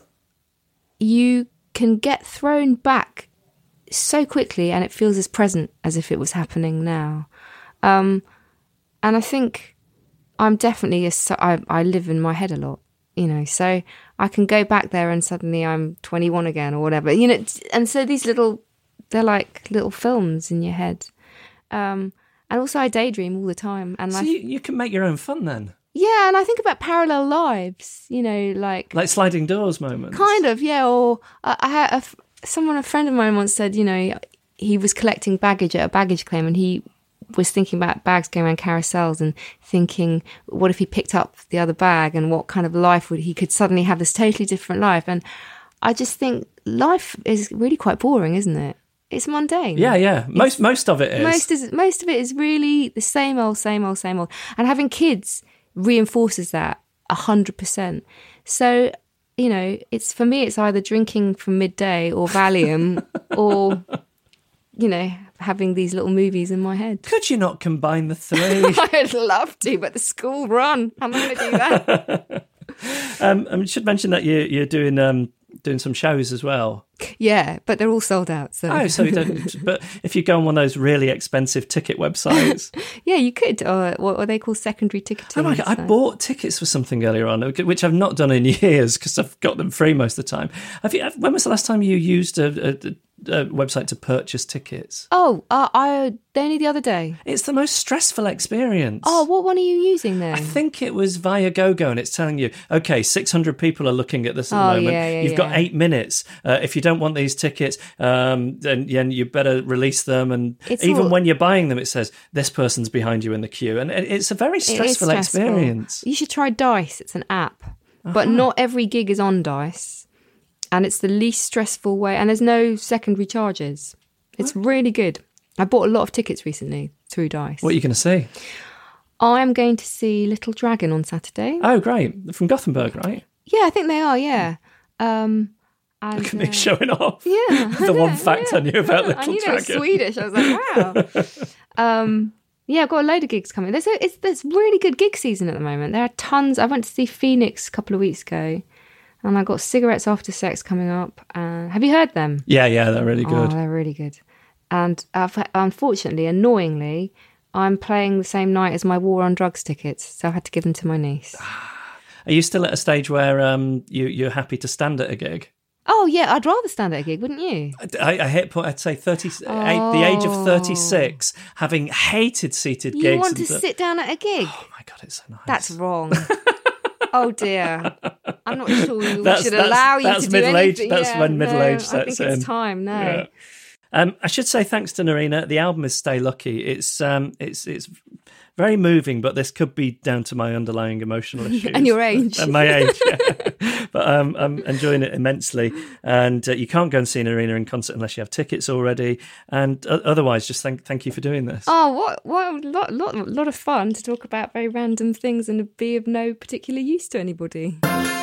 you can get thrown back so quickly and it feels as present as if it was happening now. And I think I'm definitely, I live in my head a lot, you know, so I can go back there and suddenly I'm 21 again or whatever, you know, and so they're like little films in your head. And also I daydream all the time. And so you can make your own fun then? Yeah, and I think about parallel lives, you know, like sliding doors moments. Kind of, yeah. Or I had a friend of mine once said, you know, he was collecting baggage at a baggage claim and he was thinking about bags going around carousels and thinking, what if he picked up the other bag and what kind of life he could suddenly have this totally different life. And I just think life is really quite boring, isn't it? It's mundane. Yeah. Most of it is. Most of it is really the same old. And having kids reinforces that 100%. So, you know, for me, it's either drinking from midday or Valium or, you know, having these little movies in my head. Could you not combine the three? I'd love to, but the school run. How am I going to do that? I should mention that you're doing some shows as well. Yeah, but they're all sold out. So you don't. But if you go on one of those really expensive ticket websites, yeah, you could. What are they called? Secondary ticketing. Oh my God, I bought tickets for something earlier on, which I've not done in years because I've got them free most of the time. When was the last time you used a website to purchase tickets? Oh, only the other day. It's the most stressful experience. Oh, what one are you using then? I think it was Viagogo, and it's telling you, okay, 600 people are looking at this at the moment. Yeah, You've got 8 minutes. If you don't want these tickets, then you better release them. And when you're buying them, it says, this person's behind you in the queue. And it's a very stressful experience. You should try Dice. It's an app. But not every gig is on Dice. And it's the least stressful way. And there's no secondary charges. It's really good. I bought a lot of tickets recently through Dice. What are you going to see? I'm going to see Little Dragon on Saturday. Oh, great. From Gothenburg, right? Yeah, I think they are, yeah. And, look at me showing off. Yeah. The one fact I knew about Little Dragon. I knew they were Swedish. I was like, wow. Yeah, I've got a load of gigs coming. There's really good gig season at the moment. There are tons. I went to see Phoenix a couple of weeks ago. And I got Cigarettes After Sex coming up. Have you heard them? Yeah, they're really good. Oh, they're really good. And unfortunately, annoyingly, I'm playing the same night as my War on Drugs tickets, so I had to give them to my niece. Are you still at a stage where you're happy to stand at a gig? Oh, Oh, yeah, I'd rather stand at a gig, wouldn't you? I hit, I'd say 38, the age of 36, having hated seated gigs. You want to sit down at a gig? Oh, my God, it's so nice. That's wrong. Oh, dear. I'm not sure we should allow you to do anything. That's when middle age sets in. I think it's time, no. Yeah. I should say thanks to Narina. The album is Stay Lucky. It's very moving, but this could be down to my underlying emotional issues. And your age. And my age. But I'm enjoying it immensely. And you can't go and see Narina in concert unless you have tickets already. And otherwise, just thank you for doing this. Oh, what a lot of fun to talk about very random things and be of no particular use to anybody.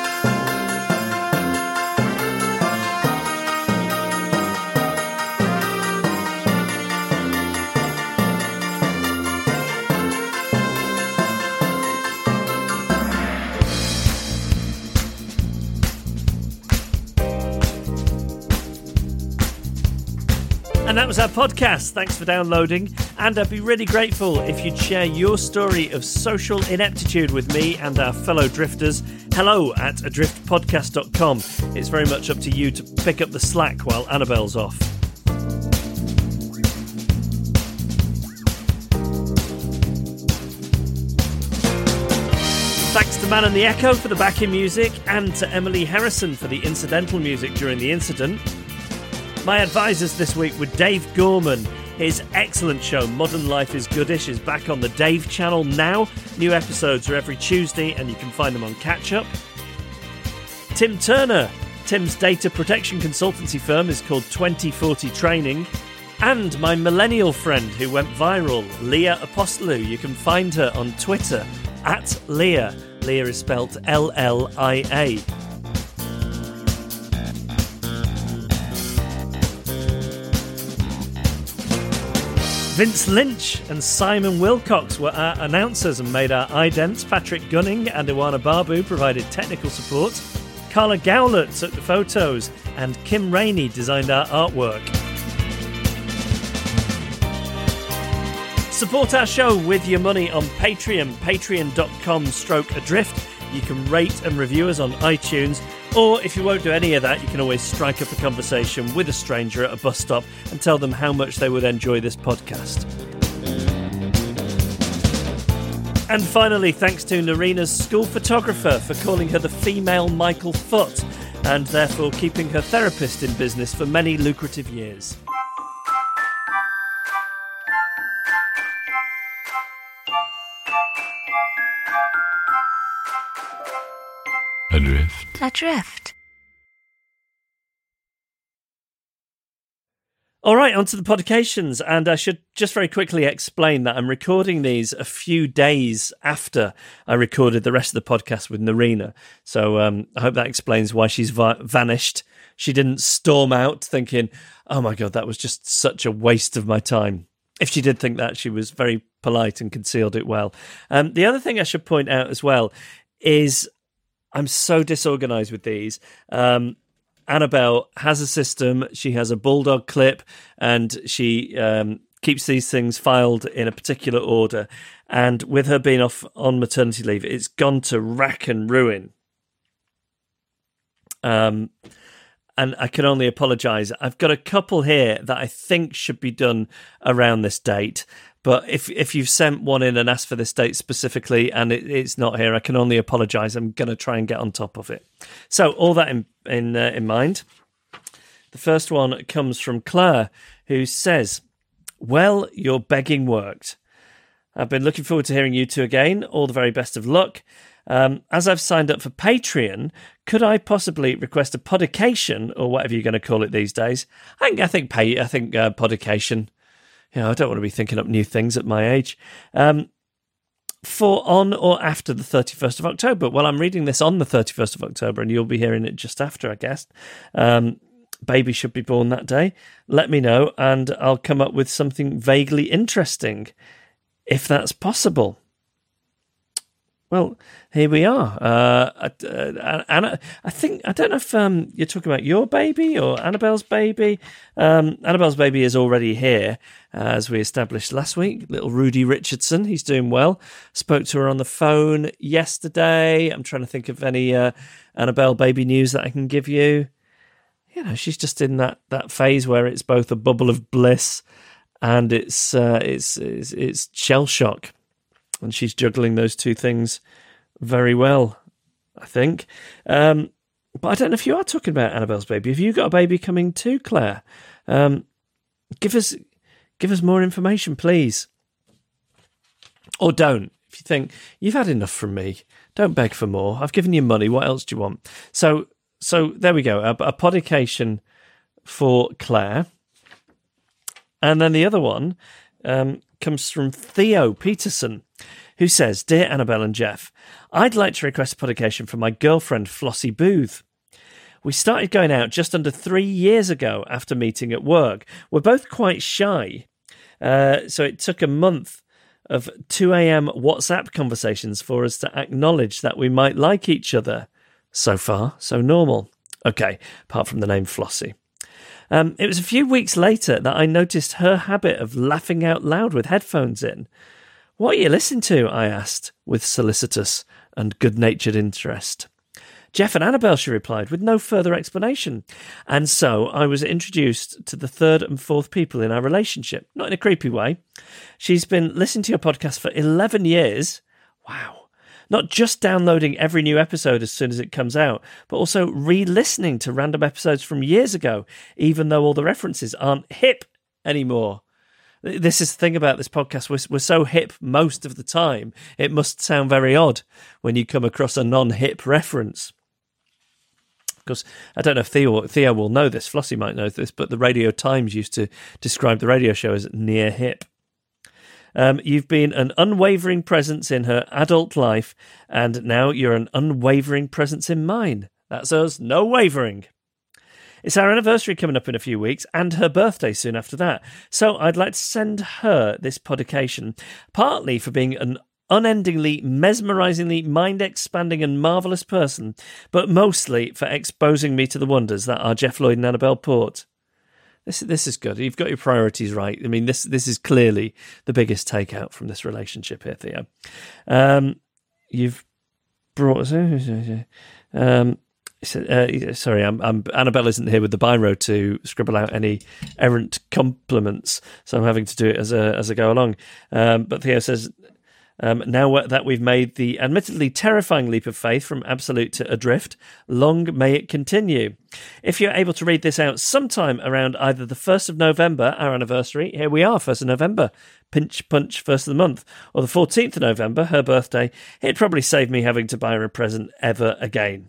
And that was our podcast. Thanks for downloading. And I'd be really grateful if you'd share your story of social ineptitude with me and our fellow drifters. hello@adriftpodcast.com. It's very much up to you to pick up the slack while Annabelle's off. Thanks to Man and the Echo for the backing music and to Emily Harrison for the incidental music during the incident. My advisors this week were Dave Gorman. His excellent show, Modern Life is Goodish, is back on the Dave channel now. New episodes are every Tuesday and you can find them on Catch Up. Tim Turner. Tim's data protection consultancy firm is called 2040 Training. And my millennial friend who went viral, Leah Apostolou. You can find her on Twitter, @Leah. Leah is spelled Llia. Vince Lynch and Simon Wilcox were our announcers and made our idents. Patrick Gunning and Iwana Babu provided technical support. Carla Gowlett took the photos and Kim Rainey designed our artwork. Support our show with your money on Patreon, patreon.com/adrift. You can rate and review us on iTunes, or if you won't do any of that, you can always strike up a conversation with a stranger at a bus stop and tell them how much they would enjoy this podcast. And finally, thanks to Narina's school photographer for calling her the female Michael Foot, and therefore keeping her therapist in business for many lucrative years. Adrift. All right, on to the podcations, and I should just very quickly explain that I'm recording these a few days after I recorded the rest of the podcast with Narina. So I hope that explains why she's vanished. She didn't storm out thinking, oh my God, that was just such a waste of my time. If she did think that, she was very polite and concealed it well. The other thing I should point out as well is I'm so disorganized with these. Annabelle has a system. She has a Bulldog clip, and she keeps these things filed in a particular order. And with her being off on maternity leave, it's gone to rack and ruin. And I can only apologise. I've got a couple here that I think should be done around this date. But if you've sent one in and asked for this date specifically and it's not here, I can only apologise. I'm going to try and get on top of it. So all that in mind. The first one comes from Claire, who says, well, your begging worked. I've been looking forward to hearing you two again. All the very best of luck. As I've signed up for Patreon, could I possibly request a podication, or whatever you're going to call it these days? I think podication. You know, I don't want to be thinking up new things at my age. For on or after the 31st of October. Well, I'm reading this on the 31st of October, and you'll be hearing it just after, I guess. Baby should be born that day. Let me know, and I'll come up with something vaguely interesting, if that's possible. Well, here we are. Anna, I don't know if you're talking about your baby or Annabelle's baby. Annabelle's baby is already here, as we established last week. Little Rudy Richardson, he's doing well. Spoke to her on the phone yesterday. I'm trying to think of any Annabelle baby news that I can give you. she's just in that phase where it's both a bubble of bliss and it's shell shock, and she's juggling those two things very well, I think. But I don't know if you are talking about Annabelle's baby. Have you got a baby coming too, Claire? Give us more information, please. Or don't. If you think you've had enough from me, don't beg for more. I've given you money. What else do you want? So there we go. A podication for Claire. And then the other one comes from Theo Peterson, who says, Dear Annabelle and Jeff, I'd like to request a podication from my girlfriend, Flossie Booth. We started going out just under 3 years ago after meeting at work. We're both quite shy, so it took a month of 2 a.m. WhatsApp conversations for us to acknowledge that we might like each other. So far, so normal. Okay, apart from the name Flossie. It was a few weeks later that I noticed her habit of laughing out loud with headphones in. What are you listening to? I asked, with solicitous and good-natured interest. Jeff and Annabelle, she replied, with no further explanation. And so I was introduced to the third and fourth people in our relationship, not in a creepy way. She's been listening to your podcast for 11 years. Wow. Not just downloading every new episode as soon as it comes out, but also re-listening to random episodes from years ago, even though all the references aren't hip anymore. This is the thing about this podcast. We're so hip most of the time, it must sound very odd when you come across a non-hip reference. Because I don't know if Theo will know this, Flossie might know this, but the Radio Times used to describe the radio show as near hip. You've been an unwavering presence in her adult life, and now you're an unwavering presence in mine. That's us, no wavering. It's our anniversary coming up in a few weeks, and her birthday soon after that. So I'd like to send her this podication, partly for being an unendingly, mesmerisingly, mind-expanding and marvellous person, but mostly for exposing me to the wonders that are Jeff Lloyd and Annabelle Port. This is good. You've got your priorities right. I mean, this is clearly the biggest takeout from this relationship here, Theo. You've brought... sorry, Annabelle isn't here with the biro to scribble out any errant compliments, so I'm having to do it as I go along. But Theo says... now that we've made the admittedly terrifying leap of faith from absolute to adrift, long may it continue. If you're able to read this out sometime around either the 1st of November, our anniversary, here we are, 1st of November, pinch punch, 1st of the month, or the 14th of November, her birthday, it'd probably save me having to buy her a present ever again.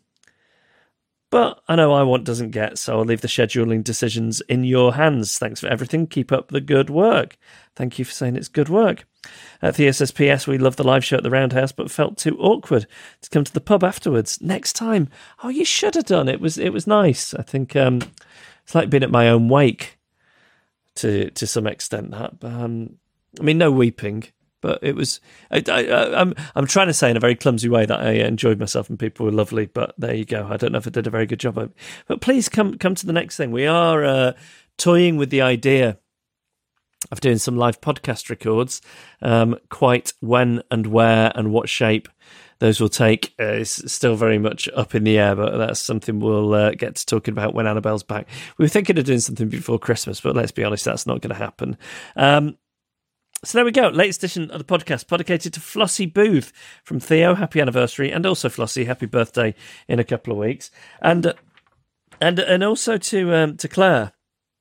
But I know I want doesn't get, so I'll leave the scheduling decisions in your hands. Thanks for everything. Keep up the good work. Thank you for saying it's good work. Theo says, P.S. We loved the live show at the Roundhouse, but felt too awkward to come to the pub afterwards. Next time. Oh, you should have done it. It was nice. I think it's like being at my own wake to some extent. That, I mean, no weeping. But it was. I'm trying to say in a very clumsy way that I enjoyed myself and people were lovely. But there you go. I don't know if I did a very good job of it. But please come to the next thing. We are toying with the idea of doing some live podcast records. Quite when and where and what shape those will take is still very much up in the air. But that's something we'll get to talking about when Annabelle's back. We were thinking of doing something before Christmas, but let's be honest, that's not going to happen. So there we go. Latest edition of the podcast, dedicated to Flossie Booth from Theo. Happy anniversary, and also Flossie, happy birthday in a couple of weeks, and also to Claire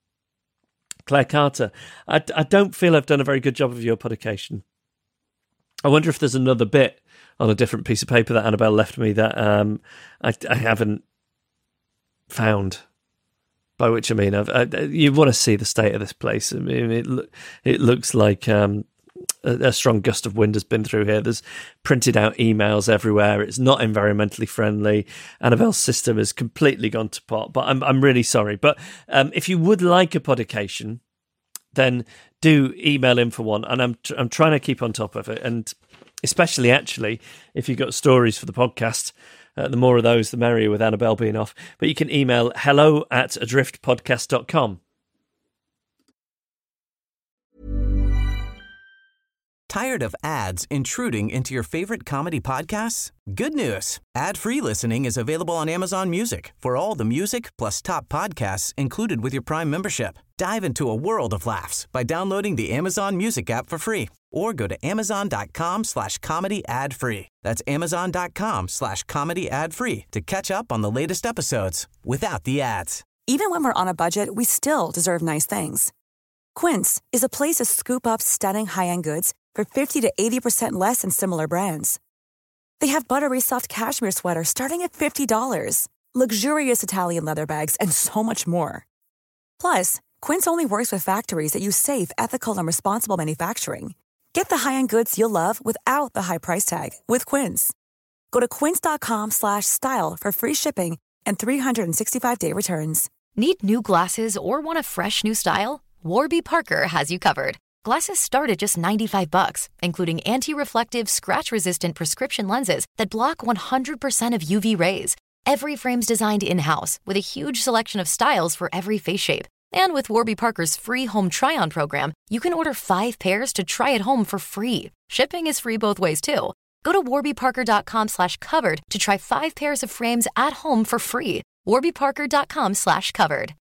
Carter. I don't feel I've done a very good job of your podication. I wonder if there's another bit on a different piece of paper that Annabelle left me that I haven't found. By which I mean, you want to see the state of this place. I mean, it looks like a strong gust of wind has been through here. There's printed out emails everywhere. It's not environmentally friendly. Annabelle's system has completely gone to pot. But I'm really sorry. But if you would like a podication, then do email in for one. And I'm trying to keep on top of it. And especially, actually, if you've got stories for the podcast. The more of those, the merrier with Annabelle being off. But you can email hello@adriftpodcast.com. Tired of ads intruding into your favorite comedy podcasts? Good news. Ad-free listening is available on Amazon Music for all the music plus top podcasts included with your Prime membership. Dive into a world of laughs by downloading the Amazon Music app for free or go to amazon.com/comedy ad-free. That's amazon.com/comedy ad-free to catch up on the latest episodes without the ads. Even when we're on a budget, we still deserve nice things. Quince is a place to scoop up stunning high-end goods for 50 to 80% less than similar brands. They have buttery soft cashmere sweaters starting at $50, luxurious Italian leather bags, and so much more. Plus, Quince only works with factories that use safe, ethical, and responsible manufacturing. Get the high-end goods you'll love without the high price tag with Quince. Go to quince.com/style for free shipping and 365-day returns. Need new glasses or want a fresh new style? Warby Parker has you covered. Glasses start at just $95, including anti-reflective, scratch-resistant prescription lenses that block 100% of UV rays. Every frame's designed in-house with a huge selection of styles for every face shape. And with Warby Parker's free home try-on program, you can order 5 pairs to try at home for free. Shipping is free both ways, too. Go to warbyparker.com/covered to try 5 pairs of frames at home for free. warbyparker.com/covered.